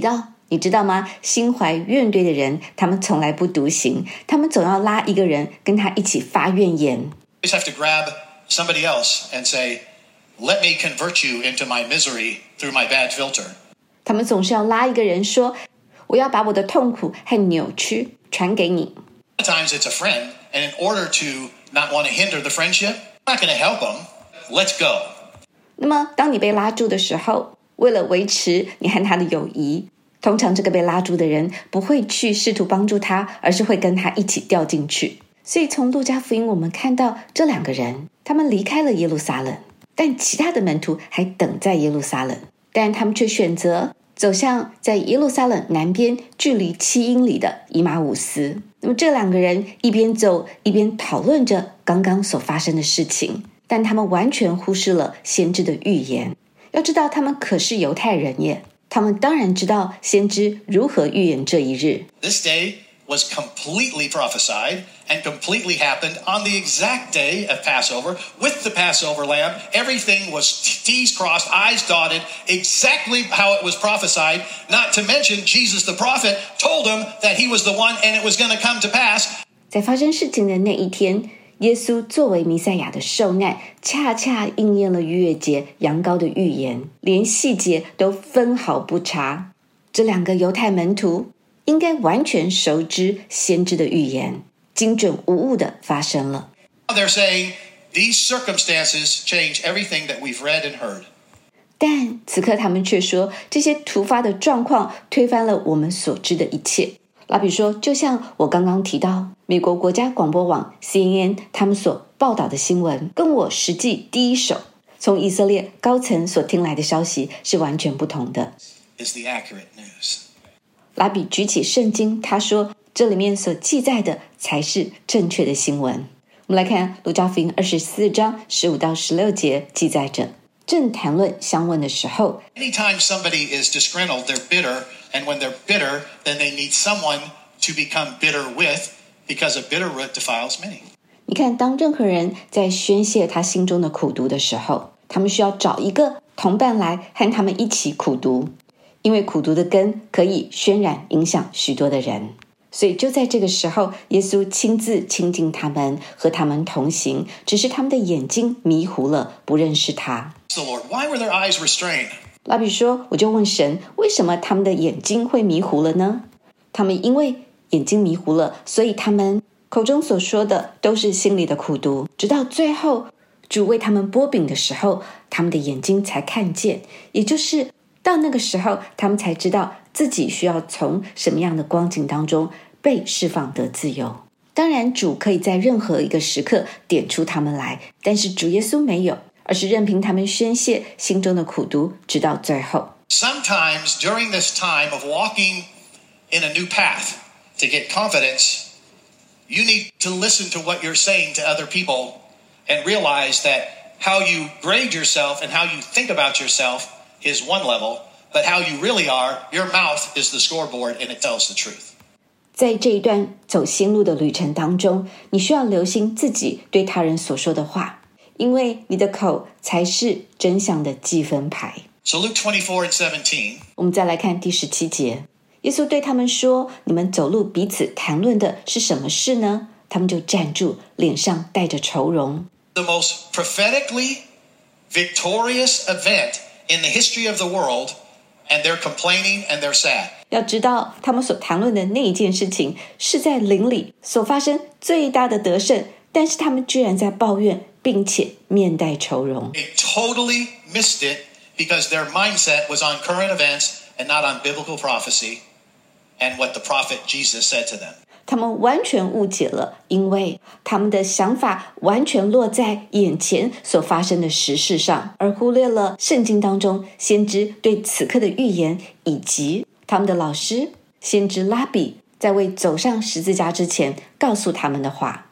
你知道吗？心怀怨怼的人，他们从来不独行，他们总要拉一个人跟他一起发怨言。 You just have to grab somebody else and say, let me convert you into my misery through my bad filter. 他们总是要拉一个人说，我要把我的痛苦和扭曲传给你。 Sometimes it's a friend, and in order to not want to hinder the friendship, I'm not going to help them. Let's go. 那么当你被拉住的时候，为了维持你和他的友谊，通常这个被拉住的人不会去试图帮助他，而是会跟他一起掉进去。所以从路加福音我们看到这两个人，他们离开了耶路撒冷，但其他的门徒还等在耶路撒冷，但他们却选择走向在耶路撒冷南边距离七英里的以马忤斯。那么这两个人一边走一边讨论着刚刚所发生的事情，但他们完全忽视了先知的预言。要知道他们可是犹太人耶，他们当然知道先知如何预言这一日。 This day was completely prophesied and completely happened on the exact day of Passover with the Passover lamb. Everything was T's crossed, I's dotted, exactly how it was prophesied. Not to mention Jesus the prophet told him that he was the one and it was going to come to pass. 在发生事情的那一天，耶稣作为弥赛亚的受难，恰恰应验了逾越节羊羔的预言，连细节都分毫不差。这两个犹太门徒应该完全熟知先知的预言，精准无误地发生了。 They're saying these circumstances change everything that we've read and heard. 但此刻他们却说，这些突发的状况推翻了我们所知的一切。拉比说，就像我刚刚提到美国国家广播网 C N N 他们所报道的新闻，跟我实际第一手从以色列高层所听来的消息是完全不同的。 Is the accurate news. 拉比举起圣经，他说这里面所记载的才是正确的新闻。我们来看路加福音二十四章十五到十六节，记载着正谈论相问的时候， Anytime somebody is disgruntled, they're bitter, and when they're bitter, then they need someone to become bitter with, because a bitter root defiles many. 你看，当任何人在宣泄他心中的苦毒的时候，他们需要找一个同伴来和他们一起苦毒，因为苦毒的根可以渲染影响许多的人。所以就在这个时候，耶稣亲自亲近他们，和他们同行，只是他们的眼睛迷糊了，不认识他。 The Lord, why were their eyes restrained? 拉比说，我就问神，为什么他们的眼睛会迷糊了呢？他们因为眼睛迷糊了，所以他们口中所说的都是心里的苦毒，直到最后主为他们拨饼的时候，他们的眼睛才看见，也就是到那个时候，他们才知道自己需要从什么样的光景当中被释放得自由。当然，主可以在任何一个时刻点出他们来，但是主耶稣没有，而是任凭他们宣泄心中的苦毒，直到最后。 Sometimes during this time of walking in a new path to get confidence, you need to listen to what you're saying to other people and realize that how you grade yourself and how you think about yourself is one level, but how you really are, your mouth is the scoreboard and it tells the truth. 在这一段走心路的旅程当中，你需要留心自己对他人所说的话，因为你的口才是真相的计分牌。 So Luke twenty-four and seventeen. 我们再来看第十七节，耶稣对他们说，你们走路彼此谈论的是什么事呢？他们就站住，脸上带着愁容。 The most prophetically victorious event in the history of the world, and they're complaining and they're sad. 要知道他们所谈论的那一件事情是在灵里所发生最大的得胜，但是他们居然在抱怨，并且面带愁容。 They totally missed it because their mindset was on current events and not on biblical prophecy and what the prophet Jesus said to them. 他们完全误解了，因为他们的想法完全落在眼前所发生的实事上，而忽略了圣经当中先知对此刻的预言，以及他们的老师先知拉比在为走上十字架之前告诉他们的话。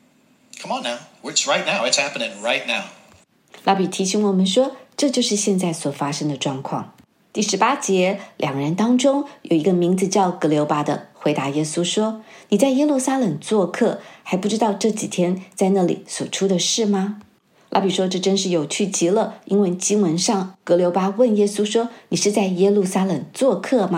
Come on now. It's right now. It's happening right now. 拉比提醒我们说，这就是现在所发生的状况。第十八节，两人当中有一个名字叫格留巴的回答耶稣说，你在耶路撒冷做客，还不知道这几天在那里所出的事吗？拉比说，这真是有趣极了，因为经文上格留巴问耶稣说，你是在耶路撒冷做客吗？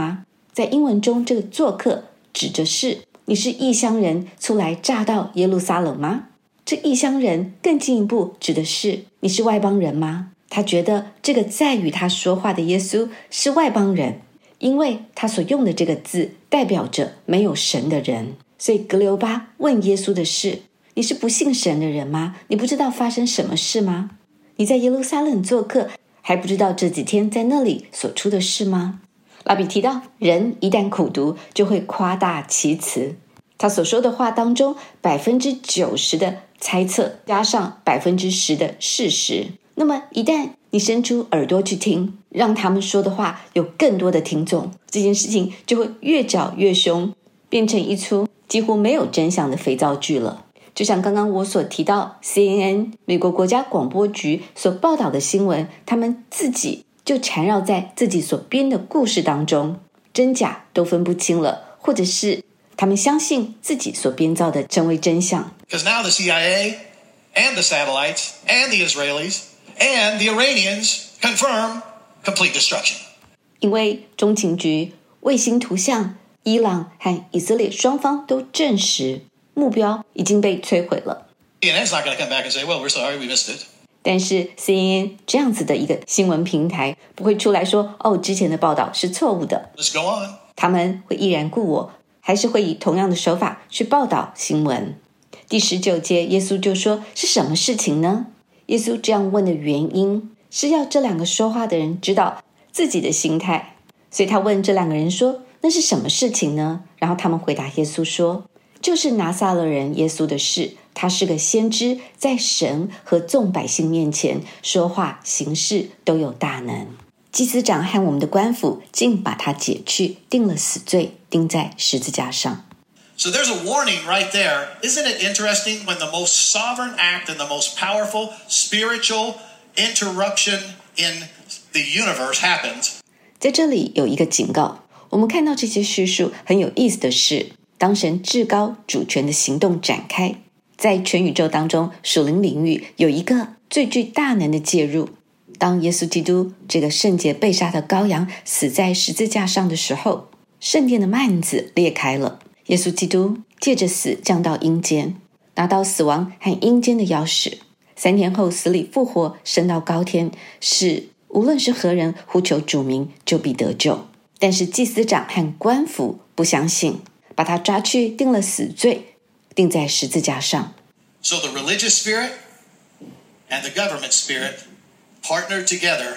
在英文中，这个做客指的是你是异乡人初来乍到耶路撒冷吗？这异乡人更进一步指的是你是外邦人吗？他觉得这个在与他说话的耶稣是外邦人，因为他所用的这个字代表着没有神的人。所以格留巴问耶稣的是，你是不信神的人吗？你不知道发生什么事吗？你在耶路撒冷做客，还不知道这几天在那里所出的事吗？拉比提到，人一旦苦读就会夸大其词，他所说的话当中 百分之九十 的猜测加上 百分之十 的事实，那么一旦你伸出耳朵去听，让他们说的话有更多的听众，这件事情就会越搅越凶，变成一出几乎没有真相的肥皂剧了。就像刚刚我所提到 C N N 美国国家广播局所报道的新闻，他们自己就缠绕在自己所编的故事当中，真假都分不清了，或者是他们相信自己所编造的成为真相。 Because now the C I A and the satellites and the Israelis and the Iranians confirm complete destruction. 因为中情局、卫星图像、伊朗和以色列双方都证实目标已经被摧毁了。 C N N's not going to come back and say, well, we're sorry, we missed it. 但是 C N N 这样子的一个新闻平台不会出来说，哦，之前的报道是错误的。 Let's go on. 他们会依然故我，还是会以同样的手法去报道新闻。第十九节，耶稣就说，是什么事情呢？耶稣这样问的原因是要这两个说话的人知道自己的心态，所以他问这两个人说，那是什么事情呢？然后他们回答耶稣说，就是拿撒勒人耶稣的事，他是个先知，在神和众百姓面前说话行事都有大能。祭司长和我们的官府竟把他解去，定了死罪，钉在十字架上。 So there's a warning right there. Isn't it interesting when the most sovereign act and the most powerful spiritual interruption in the universe happens? 在这里有一个警告，我们看到这些叙述很有意思的是，当神至高主权的行动展开，在全宇宙当中属灵领域有一个最具大能的介入。当耶稣基督这个圣洁被杀的羔羊死在十字架上的时候，圣殿的幔子裂开了，耶稣基督借着死降到阴间，拿到死亡和阴间的钥匙，三天后死里复活，升到高天，是无论是何人呼求主名就必得救。但是祭司长和官府不相信，把他抓去定了死罪，钉在十字架上。 So the religious spirit and the government spirit partnered together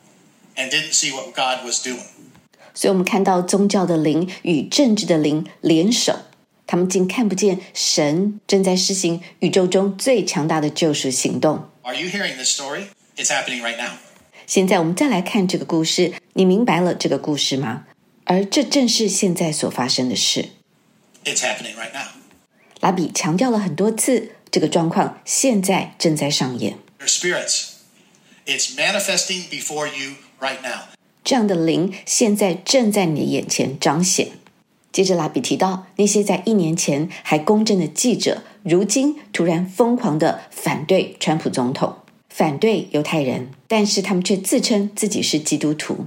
and didn't see what God was doing. 所以我们看到宗教的灵与政治的灵联手，他们竟看不见神正在施行宇宙中最强大的救赎行动。 Are you hearing this story? It's happening right now. 现在我们再来看这个故事，你明白了这个故事吗？而这正是现在所发生的事。 It's happening right now. 拉比强调了很多次，这个状况现在正在上演。 Your spirits. It's manifesting before you right now. 这样的灵现在正在你的眼前彰显。接着拉比提到，那些在一年前还公正的记者，如今突然疯狂地反对川普总统，反对犹太人，但是他们却自称自己是基督徒。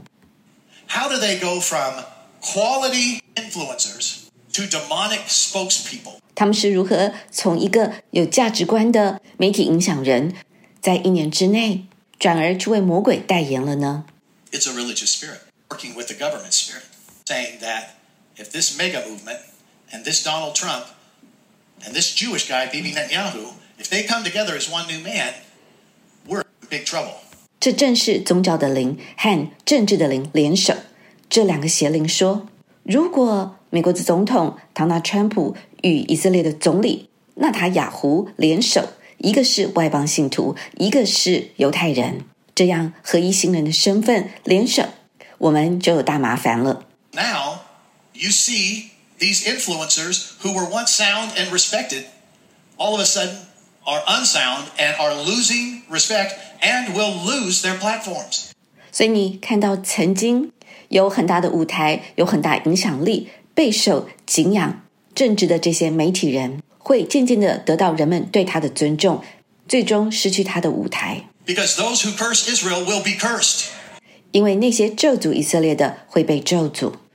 How do they go from quality influencers to demonic spokespeople? 他们是如何从一个有价值观的媒体影响人，在一年之内转而去为魔鬼代言了呢？ It's a religious spirit working with the government spirit, saying that if this mega movement and this Donald Trump and this Jewish guy, Bibi Netanyahu, if they come together as one new man, we're in big trouble. 这正是宗教的灵和政治的灵联手。这两个邪灵说，如果美国的总统唐纳川普与以色列的总理纳塔雅胡联手，一个是外邦信徒，一个是犹太人，这样合一新人的身份联手，我们就有大麻烦了。 Now, you see these influencers who were once sound and respected, all of a sudden are unsound and are losing respect and will lose their platforms. 所以你看到曾经有很大的舞台，有很大影响力，备受敬仰政治的这些媒体人，会渐渐的得到人们对他的尊重，最终失去他的舞台。 Because those who curse Israel will be cursed. 因为那些咒诅以色列的会被咒诅，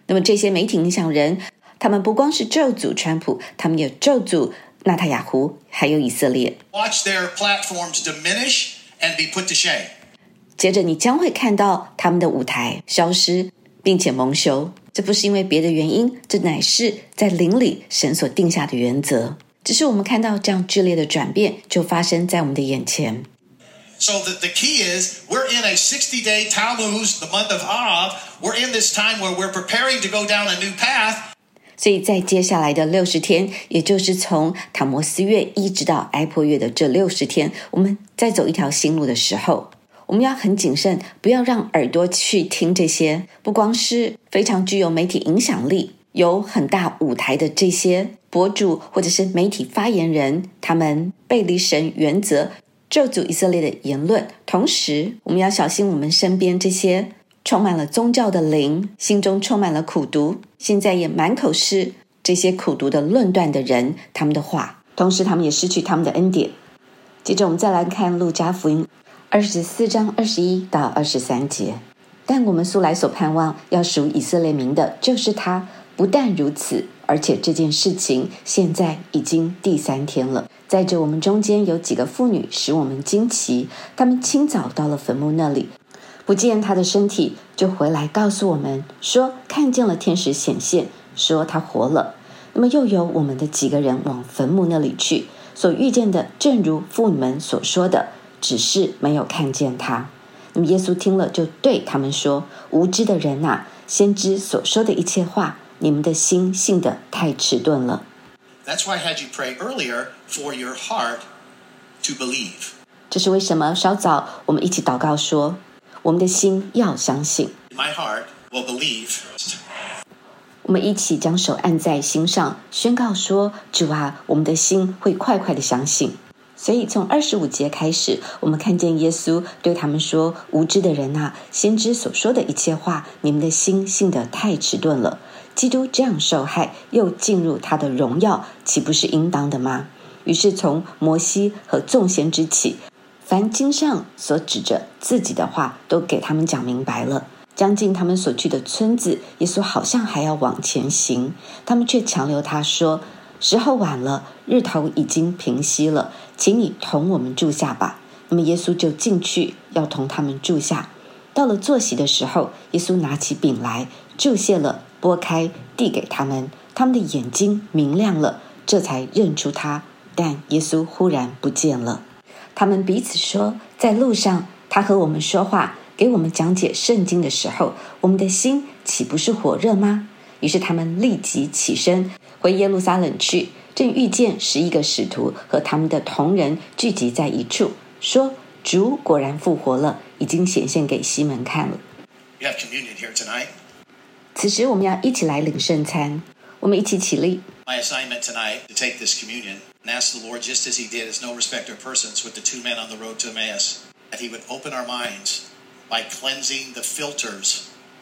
那么这些媒体影响人，他们不光是咒诅川普，他们也咒诅纳塔雅胡，还有以色列。 Watch their platforms diminish and be put to shame. 接着你将会看到他们的舞台消失，并且蒙羞。这不是因为别的原因，这乃是在灵里神所定下的原则。只是我们看到这样剧烈的转变就发生在我们的眼前。 So the, the key is we're in a sixty-day Tammuz, the month of Av. We're in this time where we're preparing to go down a new path. 所以在接下来的六十天，也就是从塔摩斯月一直到埃破月的这六十天，我们在走一条新路的时候，我们要很谨慎，不要让耳朵去听这些不光是非常具有媒体影响力、有很大舞台的这些博主或者是媒体发言人，他们背离神原则、咒诅以色列的言论。同时，我们要小心我们身边这些充满了宗教的灵，心中充满了苦毒，现在也满口是这些苦毒的论断的人，他们的话，同时他们也失去他们的恩典。接着我们再来看路加福音二十四章二十一到二十三节。但我们素来所盼望要属以色列民的就是他，不但如此，而且这件事情现在已经第三天了。在这我们中间有几个妇女使我们惊奇，她们清早到了坟墓那里，不见他的身体，就回来告诉我们说看见了天使显现，说他活了。那么又有我们的几个人往坟墓那里去，所遇见的正如妇女们所说的，只是没有看见他。那么耶稣听了就对他们说，无知的人啊，先知所说的一切话，你们的心信得太迟钝了。 That's why I had you pray earlier for your heart to believe. 这是为什么稍早我们一起祷告说，我们的心要相信。 My heart will believe. 我们一起将手按在心上，宣告说，主啊，我们的心会快快的相信。所以从二十五节开始，我们看见耶稣对他们说，无知的人啊，先知所说的一切话，你们的心信得太迟钝了。基督这样受害，又进入他的荣耀，岂不是应当的吗？于是从摩西和众先知起，凡经上所指着自己的话，都给他们讲明白了。将近他们所去的村子，耶稣好像还要往前行，他们却强留他说，时候晚了，日头已经平息了，请你同我们住下吧。那么耶稣就进去，要同他们住下。到了坐席的时候，耶稣拿起饼来，祝谢了，拨开，递给他们，他们的眼睛明亮了，这才认出他。但耶稣忽然不见了。他们彼此说，在路上他和我们说话，给我们讲解圣经的时候，我们的心岂不是火热吗？于是他们立即起身回耶路撒冷去，正遇见十一个使徒和他们的同人聚集在一处，说，主果然复活了，已经显现给西门看了。 You have communion here tonight. 此时我们要一起来领圣餐，我们一起起立。 My assignment tonight to take this communion and ask the Lord, just as he did as no respecter of persons with the two men on the road to Emmaus, that he would open our minds by cleansing the filters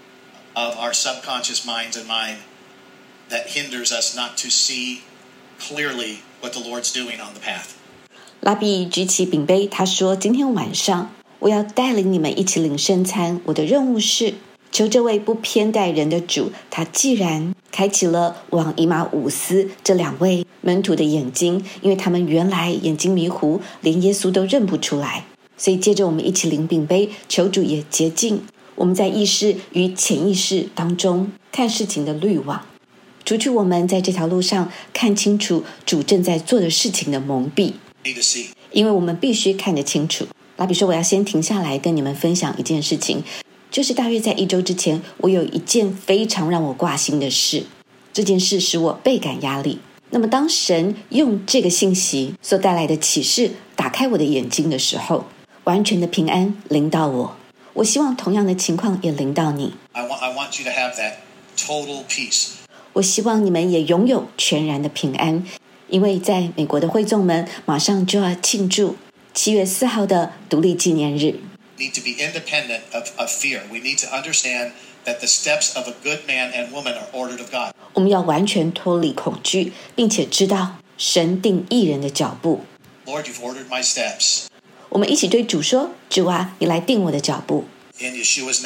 of our subconscious minds and mind that hinders us not to see clearly what the Lord's doing on the path. 拉比举起饼杯，他说，今天晚上我要带领你们一起领圣餐，我的任务是求这位不偏待人的主，他既然开启了往以马忤斯这两位门徒的眼睛，因为他们原来眼睛迷糊，连耶稣都认不出来，所以接着我们一起领饼杯，求主也洁净我们在意识与潜意识当中看事情的滤网，除去我们在这条路上看清楚主正在做的事情的蒙蔽，因为我们必须看得清楚。拉比说，我要先停下来跟你们分享一件事情，就是大约在一周之前，我有一件非常让我挂心的事，这件事使我倍感压力。那么当神用这个信息所带来的启示打开我的眼睛的时候，完全的平安临到我，我希望同样的情况也临到你。 I want, I want you to have that total peace. 我希望你们也拥有全然的平安，因为在美国的会众们马上就要庆祝七月四号的独立纪念日。 We need to be independent of, of fear. We need to understand that the steps of a good man and woman are ordered of God. 我们要完全脱离恐惧，并且知道神定义人的脚步。 Lord, you've ordered my steps. 我们一起对主说，主啊，你来定我的脚步。 In Yeshua's name.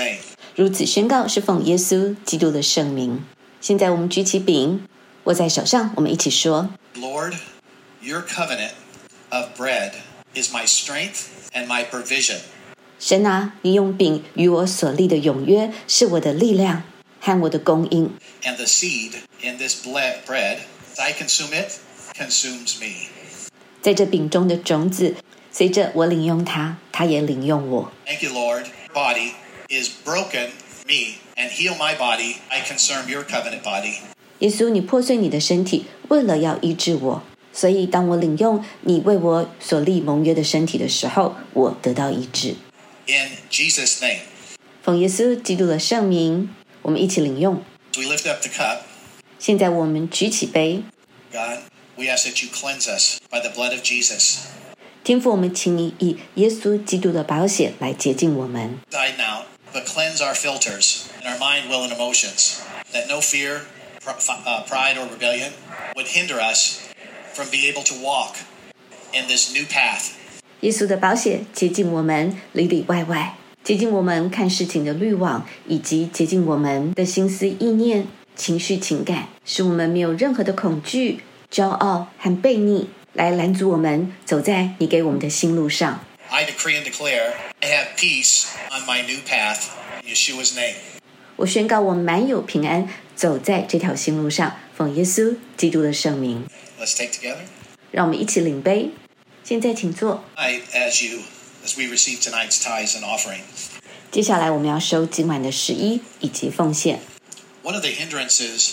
如此宣告是奉耶稣基督的圣名。现在我们举起饼，握在手上，我们一起说 Lord, your covenant of bread is my strength and my provision. 神啊，你用饼与我所立的永约是我的力量和我的供应。 And the seed in this bread, as I consume it, consumes me. 在这饼中的种子，随着我领用它，它也领用我。 Thank you, Lord. Body is broken me and heal my body. I consume your covenant body. 耶稣，你破碎你的身体，为了要医治我，所以当我领用你为我所立盟约的身体的时候，我得到医治。 In Jesus' name. 奉耶稣基督的圣名，我们一起领用。 As we lift up the cup, 现在我们举起杯， God, we ask that you cleanse us by the blood of Jesus. 天父，我们请你以耶稣基督的宝血来洁净我们。 Side now, but cleanse our filters in our mind, will, and emotions, that no fear, uh, pride, or rebellion would hinder us from being able to walk in this new path. 耶稣的宝血洁净我们里里外外，洁净我们看事情的滤网，以及洁净我们的心思意念、情绪情感，使我们没有任何的恐惧、骄傲和悖逆来拦阻我们走在你给我们的新路上。 I decree and declare I have peace on my new path in Yeshua's name. 我宣告我满有平安，走在这条新路上，奉耶稣基督的圣名。 Let's take together. 让我们一起领杯。现在请坐。 I, as you, as we receive tonight's tithes and offering. 接下来我们要收今晚的十一以及奉献。 One of the hindrances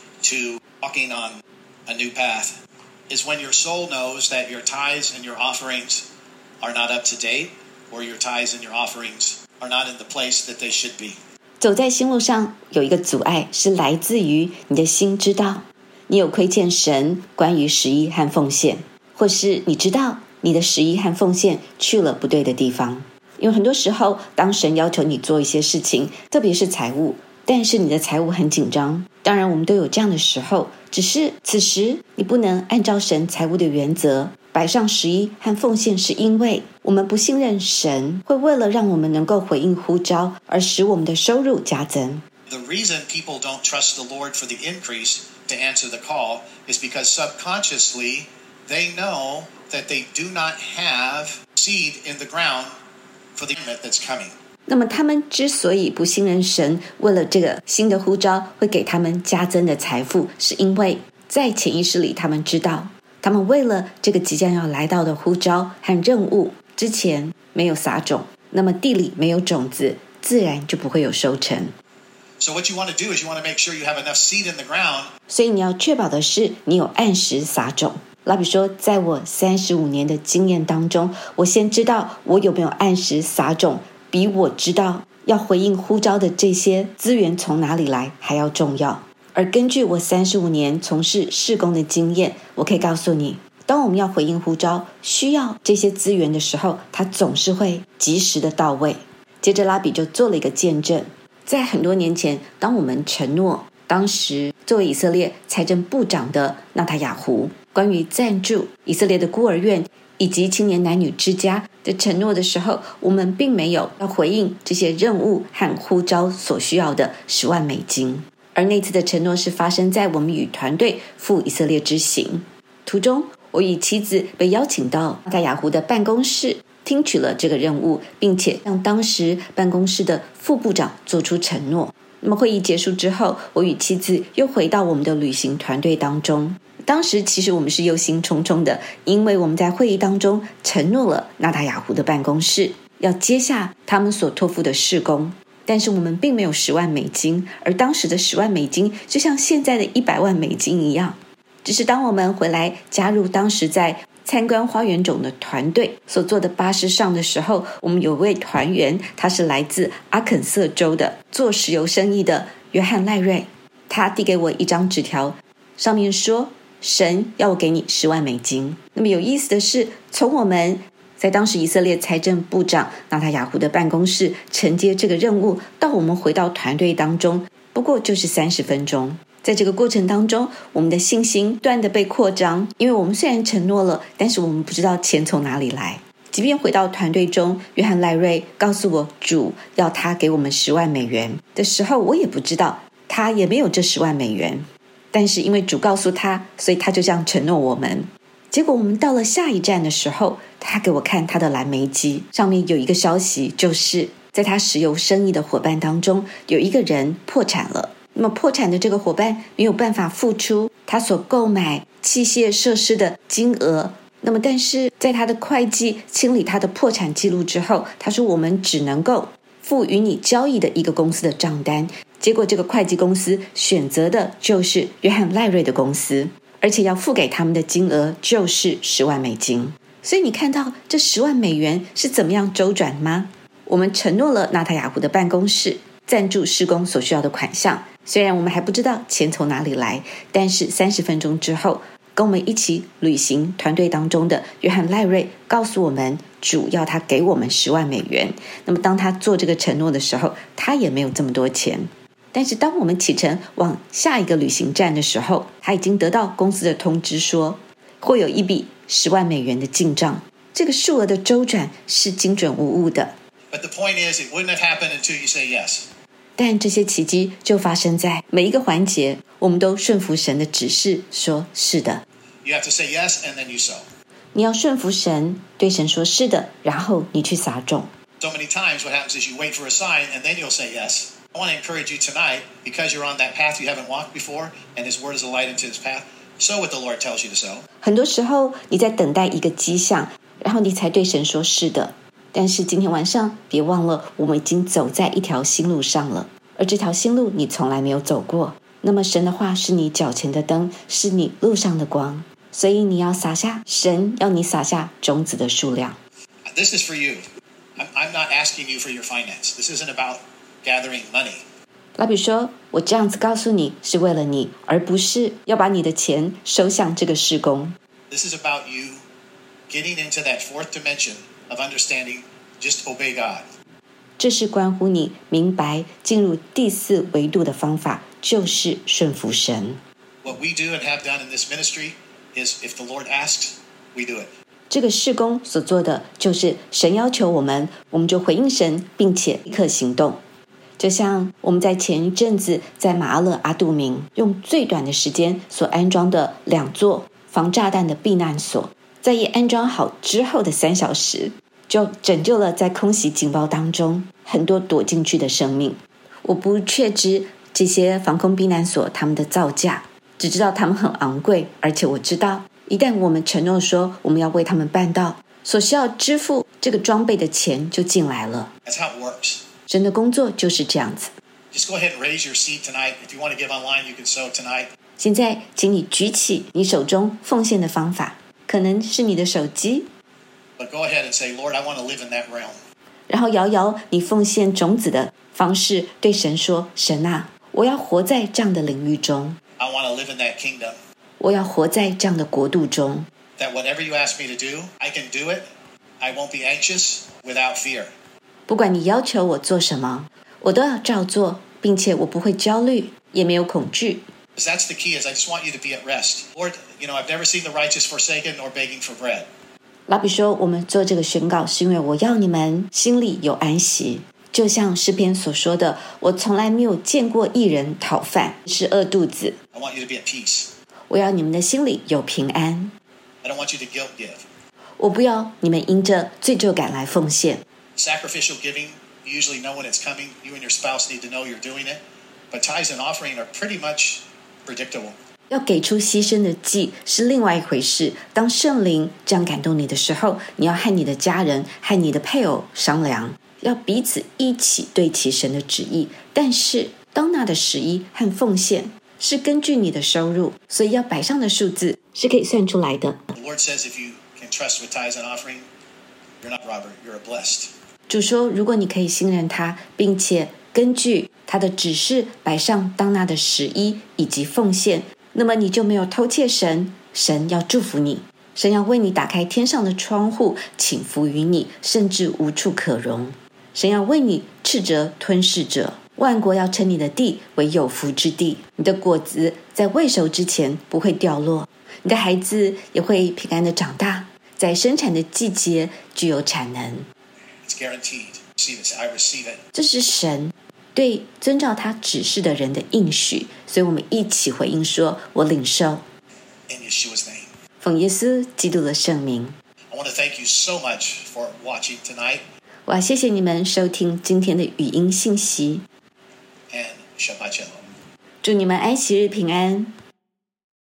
to walking on a new path is when your soul knows that your tithes and your offerings are not up to date, or your tithes and your offerings are not in the place that they should be. 走在新路上有一个阻碍，是来自于你的心知道你有亏欠神关于十一和奉献，或是你知道你的十一和奉献去了不对的地方。因为很多时候当神要求你做一些事情，特别是财务，但是你的财务很紧张，当然我们都有这样的时候，只是此时你不能按照神财务的原则摆上十一和奉献，是因为我们不信任神会为了让我们能够回应呼召而使我们的收入加增。 The reason people don't trust the Lord for the increase to answer the call is because subconsciously they know that they do not have seed in the ground for the payment that's coming. 那么他们之所以不信任神，为了这个新的呼召会给他们加增的财富，是因为在潜意识里他们知道，他们为了这个即将要来到的呼召和任务之前没有撒种，那么地里没有种子，自然就不会有收成。 So what you want to do is you want to make sure you have enough seed in the ground. 所以你要确保的是你有按时撒种。老比说，在我三十五年的经验当中，我先知道我有没有按时撒种，比我知道要回应呼召的这些资源从哪里来还要重要。而根据我三十五年从事事工的经验，我可以告诉你，当我们要回应呼召需要这些资源的时候，它总是会及时的到位。接着拉比就做了一个见证，在很多年前，当我们承诺当时作为以色列财政部长的纳塔雅胡关于赞助以色列的孤儿院以及青年男女之家的承诺的时候，我们并没有要回应这些任务和呼召所需要的十万美金。而那次的承诺是发生在我们与团队赴以色列之行途中，我与妻子被邀请到纳塔雅胡的办公室，听取了这个任务，并且向当时办公室的副部长做出承诺。那么会议结束之后，我与妻子又回到我们的旅行团队当中。当时其实我们是忧心忡忡的，因为我们在会议当中承诺了纳塔雅胡的办公室要接下他们所托付的事工，但是我们并没有十万美金，而当时的十万美金就像现在的一百万美金一样。只是当我们回来加入当时在参观花园种的团队所做的巴士上的时候，我们有位团员，他是来自阿肯色州的做石油生意的约翰赖瑞，他递给我一张纸条，上面说神要我给你十万美金。那么有意思的是，从我们在当时以色列财政部长纳塔雅胡的办公室承接这个任务，到我们回到团队当中，不过就是三十分钟。在这个过程当中，我们的信心不断的被扩张，因为我们虽然承诺了，但是我们不知道钱从哪里来。即即便回到团队中，约翰赖瑞告诉我主要他给我们十万美元的时候，我也不知道他也没有这十万美元，但是因为主告诉他，所以他就这样承诺我们。结果我们到了下一站的时候，他给我看他的蓝莓机，上面有一个消息，就是在他石油生意的伙伴当中，有一个人破产了。那么破产的这个伙伴没有办法付出他所购买器械设施的金额，那么但是在他的会计清理他的破产记录之后，他说我们只能够付与你交易的一个公司的账单。结果这个会计公司选择的就是约翰赖瑞的公司，而且要付给他们的金额就是十万美金。所以你看到这十万美元是怎么样周转吗？我们承诺了纳塔雅胡的办公室赞助施工所需要的款项，虽然我们还不知道钱从哪里来，但是三十分钟之后，跟我们一起旅行团队当中的约翰赖瑞告诉我们，主要他给我们十万美元。那么当他做这个承诺的时候，他也没有这么多钱。但是当我们启程往下一个旅行站的时候，他已经得到公司的通知说，会有一笔十万美元的进账。这个数额的周转是精准无误的。 But the point is, it wouldn't have happened until you say yes. 但这些奇迹就发生在每一个环节，我们都顺服神的指示，说是的。 You have to say yes, and then you sow. 你要顺服神，对神说是的，然后你去撒种。 So many times what happens is you wait for a sign, and then you'll say yes. I want to encourage you tonight, because you're on that path you haven't walked before, and His Word is a light into His path, sow what the Lord tells you to sow. 很多时候你在等待一个迹象，然后你才对神说是的。但是今天晚上别忘了，我们已经走在一条新路上了，而这条新路你从来没有走过。那么神的话是你脚前的灯，是你路上的光，所以你要撒下，神要你撒下种子的数量。 This is for you. I'm, I'm not asking you for your finance. This isn't about gathering money. 拉比说，我这样子告诉你是为了你，而不是要把你的钱收向这个事工。 This is about you getting into that fourth dimension of understanding, just obey God. 这是关乎你明白进入第四维度的方法，就是顺服神。 What we do and have done in this ministry is, if the Lord asks, we do it. 这个事工所做的就是神要求我们，我们就回应神，并且立刻行动。就像我们在前一阵子在马阿勒阿杜明用最短的时间所安装的两座防炸弹的避难所，在一安装好之后的三小时，就拯救了在空袭警报当中很多躲进去的生命。我不确知这些防空避难所他们的造价，只知道他们很昂贵，而且我知道一旦我们承诺说我们要为他们办到，所需要支付这个装备的钱就进来了。 That's how it works. 神的工作就是这样子。 Just go ahead and raise your seed tonight. If you want to give online, you can sow tonight. 现在请你举起你手中奉献的方法，可能是你的手机， But go ahead and say, Lord, I want to live in that realm. 然后摇摇你奉献种子的方式，对神说，神啊，我要活在这样的领域中， I want to live in that kingdom. 我要活在这样的国度中。 That whatever you ask me to do, I can do it. I won't be anxious without fear. 不管你要求我做什么，我都要照做，并且我不会焦虑，也没有恐惧。 Because that's the key, is I just want you to be at rest. Lord, you know, I've never seen the righteous forsaken nor begging for bread. 拉比说，我们做这个宣告是因为我要你们心里有安息，就像诗篇所说的，我从来没有见过一人讨饭，是饿肚子。 I want you to be at peace. 我要你们的心里有平安， I don't want you to guilt give. 我不要你们因着罪疚感来奉献。 Sacrificial giving, you usually know when it's coming. You and your spouse need to know you're doing it. But tithes and offering are pretty much predictable. 要给出牺牲的祭是另外一回事。当圣灵这样感动你的时候，你要和你的家人和你的配偶商量，要彼此一起对齐神的旨意。但是当纳的十一和奉献是根据你的收入，所以要摆上的数字是可以算出来的。 The Lord says if you can trust with tithes and offering, you're not a robber, you're a blessed. 主说，如果你可以信任他，并且根据他的指示摆上当纳的十一以及奉献，那么你就没有偷窃神，神要祝福你，神要为你打开天上的窗户，倾福于你，甚至无处可容。神要为你斥责吞噬者，万国要称你的地为有福之地，你的果子在未熟之前不会掉落，你的孩子也会平安的长大， 在生产的季节具有产能。 It's guaranteed. Receive it. I receive it. 这是神对遵照他指示的人的应许，所以我们一起回应说，我领受。 In Yeshua's name. 奉耶稣基督的圣名。 I want to thank you so much for watching tonight. 我要谢谢你们收听今天的语音信息， And Shabbat Shalom. 祝你们安息日平安。